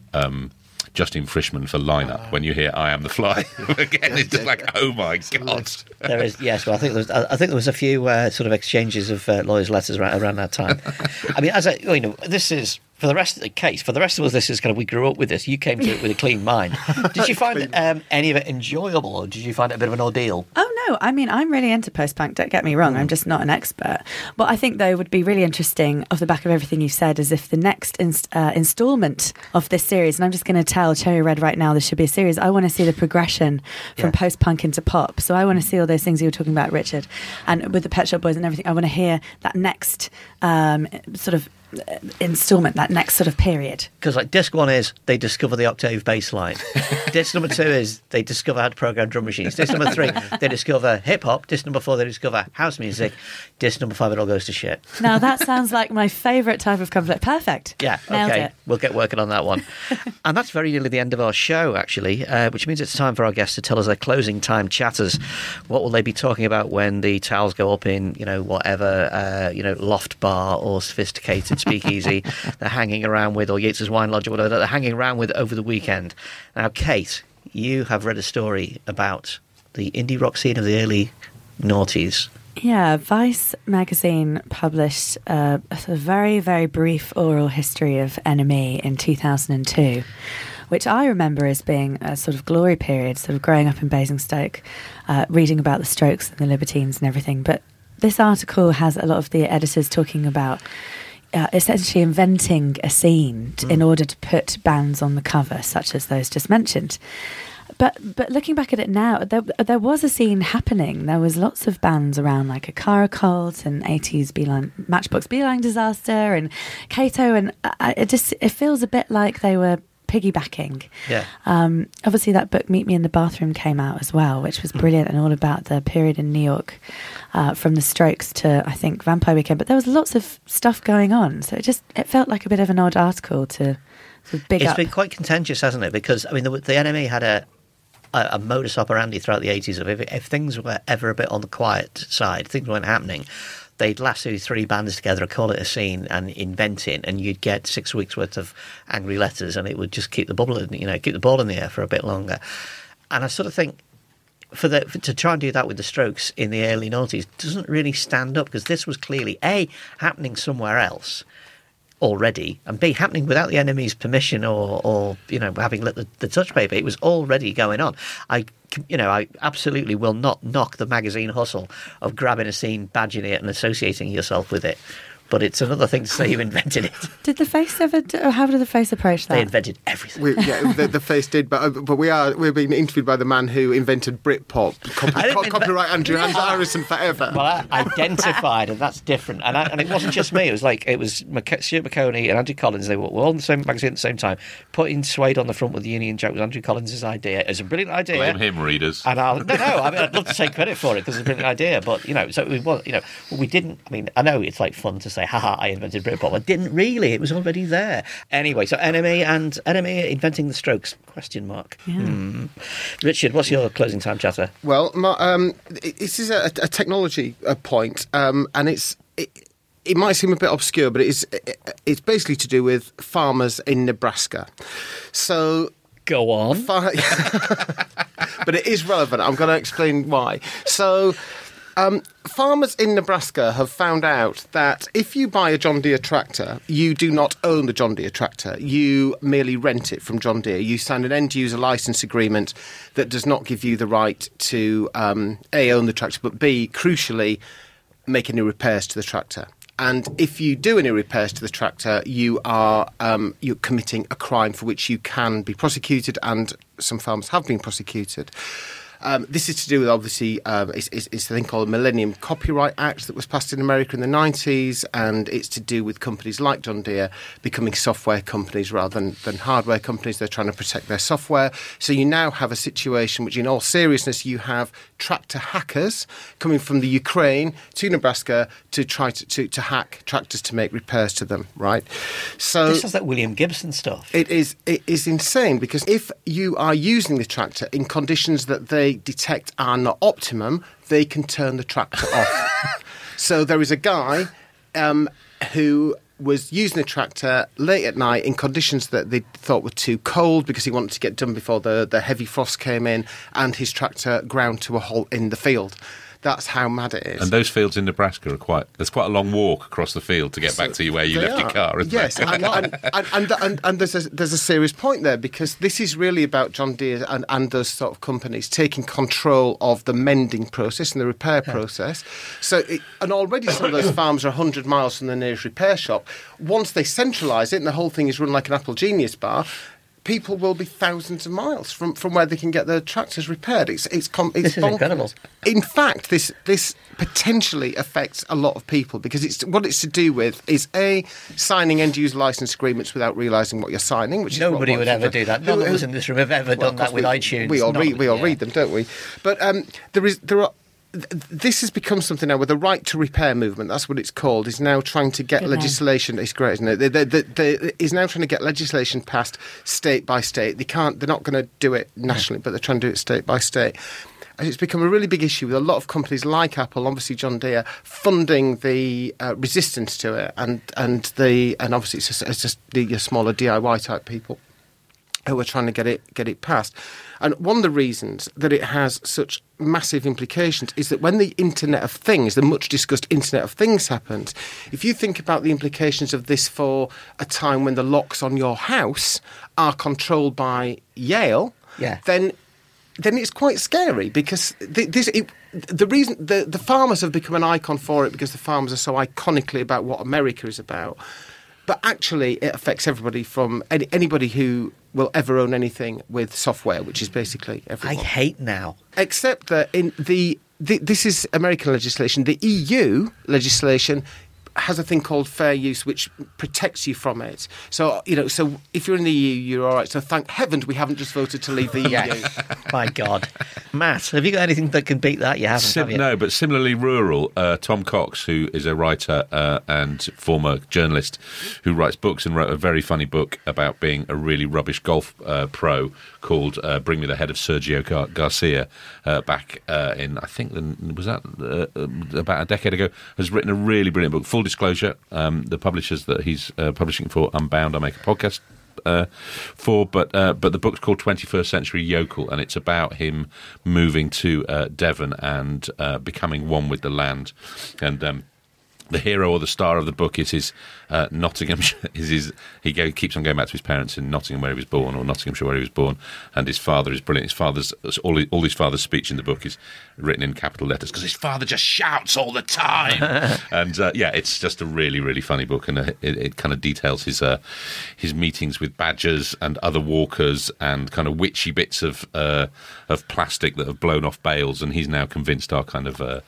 Justin Frischmann for Line-Up when you hear I Am the Fly. Again, it's just like, oh my God. There is, yes. Well, I think there was a few sort of exchanges of lawyers' letters around that time. I mean, this is, for the rest of the case, for the rest of us, this is kind of, we grew up with this. You came to it with a clean mind. Did you find any of it enjoyable, or did you find it a bit of an ordeal? Oh, no. I mean, I'm really into post-punk, don't get me wrong. I'm just not an expert. What I think, though, would be really interesting off the back of everything you've said is if the next instalment of this series, and I'm just going to tell Cherry Red right now, this should be a series, I want to see the progression from post-punk into pop. So I want to see all those things you were talking about, Richard, and with the Pet Shop Boys and everything. I want to hear that next sort of installment, that next sort of period. Because disc one is they discover the octave bass line. Disc number two is they discover how to program drum machines. Disc number three, they discover hip hop. Disc number four, they discover house music. Disc number five, it all goes to shit. Now that sounds like my favourite type of conflict. Perfect. Yeah, nailed okay. it. We'll get working on that one. And that's very nearly the end of our show, actually, which means it's time for our guests to tell us their closing time chatters. What will they be talking about when the towels go up in, whatever, loft bar or sophisticated speakeasy they're hanging around with, or Yates's Wine Lodge or whatever they're hanging around with over the weekend. Now, Kate, you have read a story about the indie rock scene of the early noughties. Yeah, Vice magazine published a very, very brief oral history of NME in 2002, which I remember as being a sort of glory period, sort of growing up in Basingstoke, reading about the Strokes and the Libertines and everything. But this article has a lot of the editors talking about essentially inventing a scene in order to put bands on the cover, such as those just mentioned. But looking back at it now, there was a scene happening. There was lots of bands around, like a Cara Cult and 80s Matchbox Beeline Disaster and Kato, and it feels a bit like they were piggybacking. Yeah. Obviously, that book "Meet Me in the Bathroom" came out as well, which was brilliant and all about the period in New York, from the Strokes to, I think, Vampire Weekend. But there was lots of stuff going on, so it felt like a bit of an odd article to sort of big up. It's been quite contentious, hasn't it? Because I mean, the NME had a modus operandi throughout the 80s of if things were ever a bit on the quiet side, things weren't happening, they'd lasso 3 bands together, call it a scene, and invent it, and you'd get 6 weeks worth of angry letters, and it would just keep the ball in the air for a bit longer. And I sort of think to try and do that with the Strokes in the early noughties doesn't really stand up, because this was clearly A, happening somewhere else already, and B, happening without the NME's permission or having lit the touch paper. It was already going on. I absolutely will not knock the magazine hustle of grabbing a scene, badging it and associating yourself with it. But it's another thing to say you invented it. Did the Face ever? How did the Face approach that? They invented everything. The Face did, but we're being interviewed by the man who invented Britpop. Copyright Andrew Harrison forever. Well, I identified, and that's different. And it wasn't just me. It was Stuart McConey and Andrew Collins. They were all in the same magazine at the same time. Putting Suede on the front with the Union Jack was Andrew Collins' idea. It was a brilliant idea. Blame him, readers. And I'd love to take credit for it because it's a brilliant idea. But so it was. We didn't. I mean, I know it's like fun to say, haha, I invented Britpop. I didn't really. It was already there. Anyway, so NME inventing the Strokes, ? Yeah. Richard, what's your closing time chatter? Well, this is a technology point, and it might seem a bit obscure, but it's basically to do with farmers in Nebraska. So go on. But it is relevant. I'm going to explain why. So farmers in Nebraska have found out that if you buy a John Deere tractor, you do not own the John Deere tractor. You merely rent it from John Deere. You sign an end-user license agreement that does not give you the right to, A, own the tractor, but B, crucially, make any repairs to the tractor. And if you do any repairs to the tractor, you're committing a crime for which you can be prosecuted, and some farmers have been prosecuted. This is to do with, obviously, it's a thing called the Millennium Copyright Act that was passed in America in the 90s, and it's to do with companies like John Deere becoming software companies rather than hardware companies. They're trying to protect their software. So you now have a situation which, in all seriousness, you have tractor hackers coming from the Ukraine to Nebraska to try to hack tractors to make repairs to them, right? So this is like William Gibson stuff. It is insane, because if you are using the tractor in conditions that they detect are not optimum, they can turn the tractor off. So there is a guy who was using the tractor late at night in conditions that they thought were too cold because he wanted to get done before the heavy frost came in, and his tractor ground to a halt in the field. That's how mad it is. And those fields in Nebraska there's quite a long walk across the field to get back to where you left your car, isn't yes, and there's a serious point there, because this is really about John Deere and those sort of companies taking control of the mending process and the repair process. So, and already some of those farms are 100 miles from the nearest repair shop. Once they centralise it and the whole thing is run like an Apple Genius bar, people will be thousands of miles from where they can get their tractors repaired. It's this is incredible. In fact, this potentially affects a lot of people, because what it's to do with is A, signing end-user license agreements without realising what you're signing, which nobody would ever do that. None of us in this room have ever done that with iTunes. We all read them, don't we? But this has become something now where the right to repair movement, that's what it's called, is now trying to get legislation. It's great, isn't it? Is now trying to get legislation passed state by state. They're not going to do it nationally, but they're trying to do it state by state. And it's become a really big issue with a lot of companies like Apple, obviously John Deere, funding the resistance to it, and obviously it's just the smaller DIY type people who are trying to get it passed. And one of the reasons that it has such massive implications is that when the Internet of Things, the much discussed Internet of Things happens, if you think about the implications of this for a time when the locks on your house are controlled by Yale, then it's quite scary, because the reason the farmers have become an icon for it, because the farmers are so iconically about what America is about. But actually, it affects everybody from anybody who will ever own anything with software, which is basically everyone. I hate now. Except that in this is American legislation. The EU legislation has a thing called fair use, which protects you from it. So, so if you're in the EU, you're all right. So thank heavens we haven't just voted to leave the EU. My God. Matt, have you got anything that can beat that? You haven't, have you? No, but similarly rural, Tom Cox, who is a writer and former journalist who writes books and wrote a very funny book about being a really rubbish golf pro called Bring Me the Head of Sergio Garcia back in, I think, was that about a decade ago, has written a really brilliant book. Full disclosure, the publishers that he's publishing for, Unbound, I make a podcast for, but the book's called 21st Century Yokel, and it's about him moving to Devon and becoming one with the land. And the hero or the star of the book is his Nottinghamshire. He keeps on going back to his parents in Nottingham where he was born, or Nottinghamshire where he was born, and his father is brilliant. His father's all his father's speech in the book is written in capital letters because his father just shouts all the time. And it's just a really, really funny book, and it kind of details his meetings with badgers and other walkers and kind of witchy bits of plastic that have blown off bales, and he's now convinced are kind of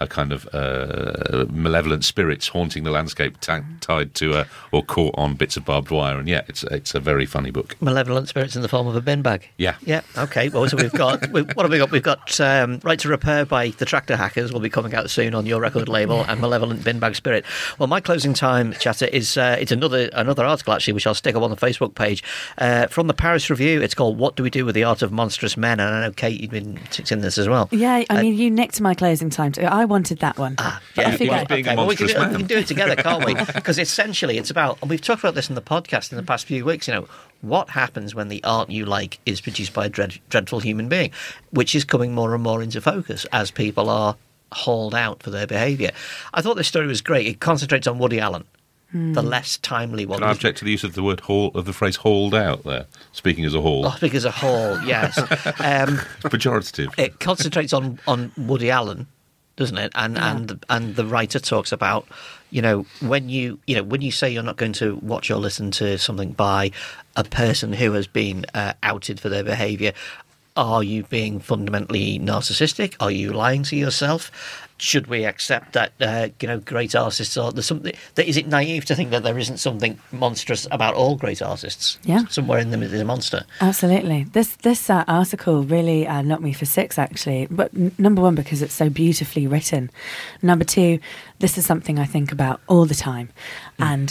malevolent spirits haunting the landscape, tied to or caught on bits of barbed wire. And it's a very funny book. Malevolent spirits in the form of a bin bag. Yeah. Okay. Well, so what have we got? We've got Right to Repair by the Tractor Hackers will be coming out soon on your record label, and Malevolent Bin Bag Spirit. Well, my closing time, Chatter, is it's another article actually, which I'll stick up on the Facebook page from the Paris Review. It's called "What Do We Do with the Art of Monstrous Men?" And I know Kate, you've been in this as well. Yeah, I mean, you nicked my closing time too. I wanted that one. Yeah, being a monstrous man. We can do it together, can't we? Because essentially it's about, and we've talked about this in the podcast in the past few weeks, what happens when the art you like is produced by a dreadful human being, which is coming more and more into focus as people are hauled out for their behaviour. I thought this story was great. It concentrates on Woody Allen, the less timely one. Can I object to the use of the phrase hauled out there? Speaking as a haul. Oh, speaking as a haul, yes. Pejorative. It concentrates on Woody Allen, doesn't it? And the writer talks about, when you say you're not going to watch or listen to something by a person who has been outed for their behaviour, are you being fundamentally narcissistic? Are you lying to yourself? Should we accept that great artists are there's something that is it naive to think that there isn't something monstrous about all great artists? Yeah, somewhere in them is a monster. Absolutely. This article really knocked me for six, actually. But number one, because it's so beautifully written. Number two, this is something I think about all the time, and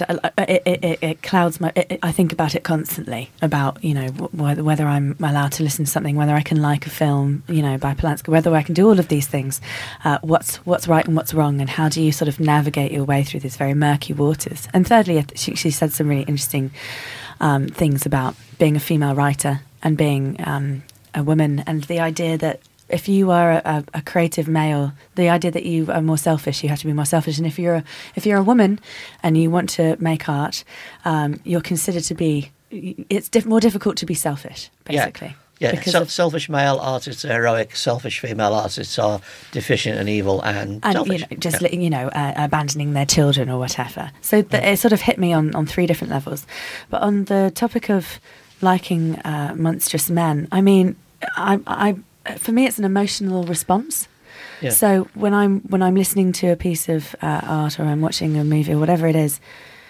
it clouds my. I think about it constantly about whether I'm allowed to listen to something, whether I can like a film, by Polanski, whether I can do all of these things. What's right and what's wrong, and how do you sort of navigate your way through these very murky waters? And thirdly, she said some really interesting things about being a female writer and being a woman, and the idea that if you are a creative male, the idea that you are more selfish, you have to be more selfish. And if you're a woman and you want to make art, you're considered to be. It's more difficult to be selfish, basically. Yeah. Yeah, selfish male artists are heroic. Selfish female artists are deficient and evil and selfish. Abandoning their children or whatever. So it sort of hit me on three different levels. But on the topic of liking monstrous men, I mean, I for me it's an emotional response. Yeah. So when I'm listening to a piece of art or I'm watching a movie or whatever it is.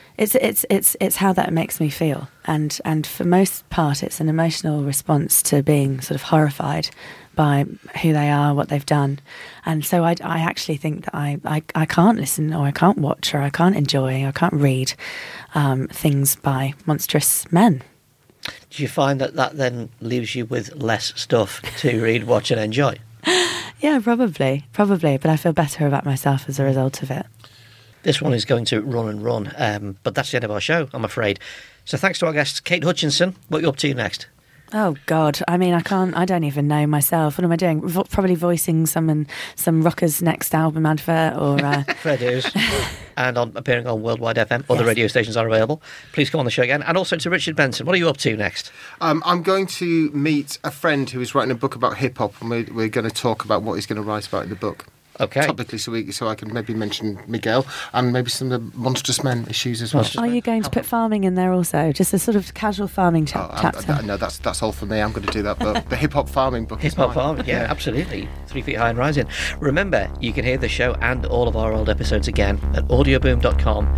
It's how that makes me feel, and for most part, it's an emotional response to being sort of horrified by who they are, what they've done, and so I actually think that I can't listen or I can't watch or I can't enjoy or I can't read things by monstrous men. Do you find that then leaves you with less stuff to read, watch, and enjoy? Yeah, probably, but I feel better about myself as a result of it. This one is going to run and run, but that's the end of our show, I'm afraid. So thanks to our guests, Kate Hutchinson. What are you up to next? Oh, God. I mean, I don't even know myself. What am I doing? Probably voicing some Rockers' next album advert or... Fair dues. And appearing on Worldwide FM. Other radio stations are available. Please come on the show again. And also to Richard Benson. What are you up to next? I'm going to meet a friend who is writing a book about hip-hop, and we're going to talk about what he's going to write about in the book. Okay. topically, so I can maybe mention Miguel and maybe some of the Monstrous Men issues as well. Are you going to put farming in there also? Just a sort of casual farming chapter? No, that's all for me. I'm going to do that. But the hip hop farming book is Hip-hop farming, yeah, absolutely. 3 Feet High and Rising. Remember, you can hear the show and all of our old episodes again at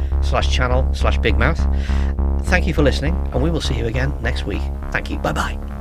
audioboom.com/channel/bigmouth. Thank you for listening, and we will see you again next week. Thank you. Bye-bye.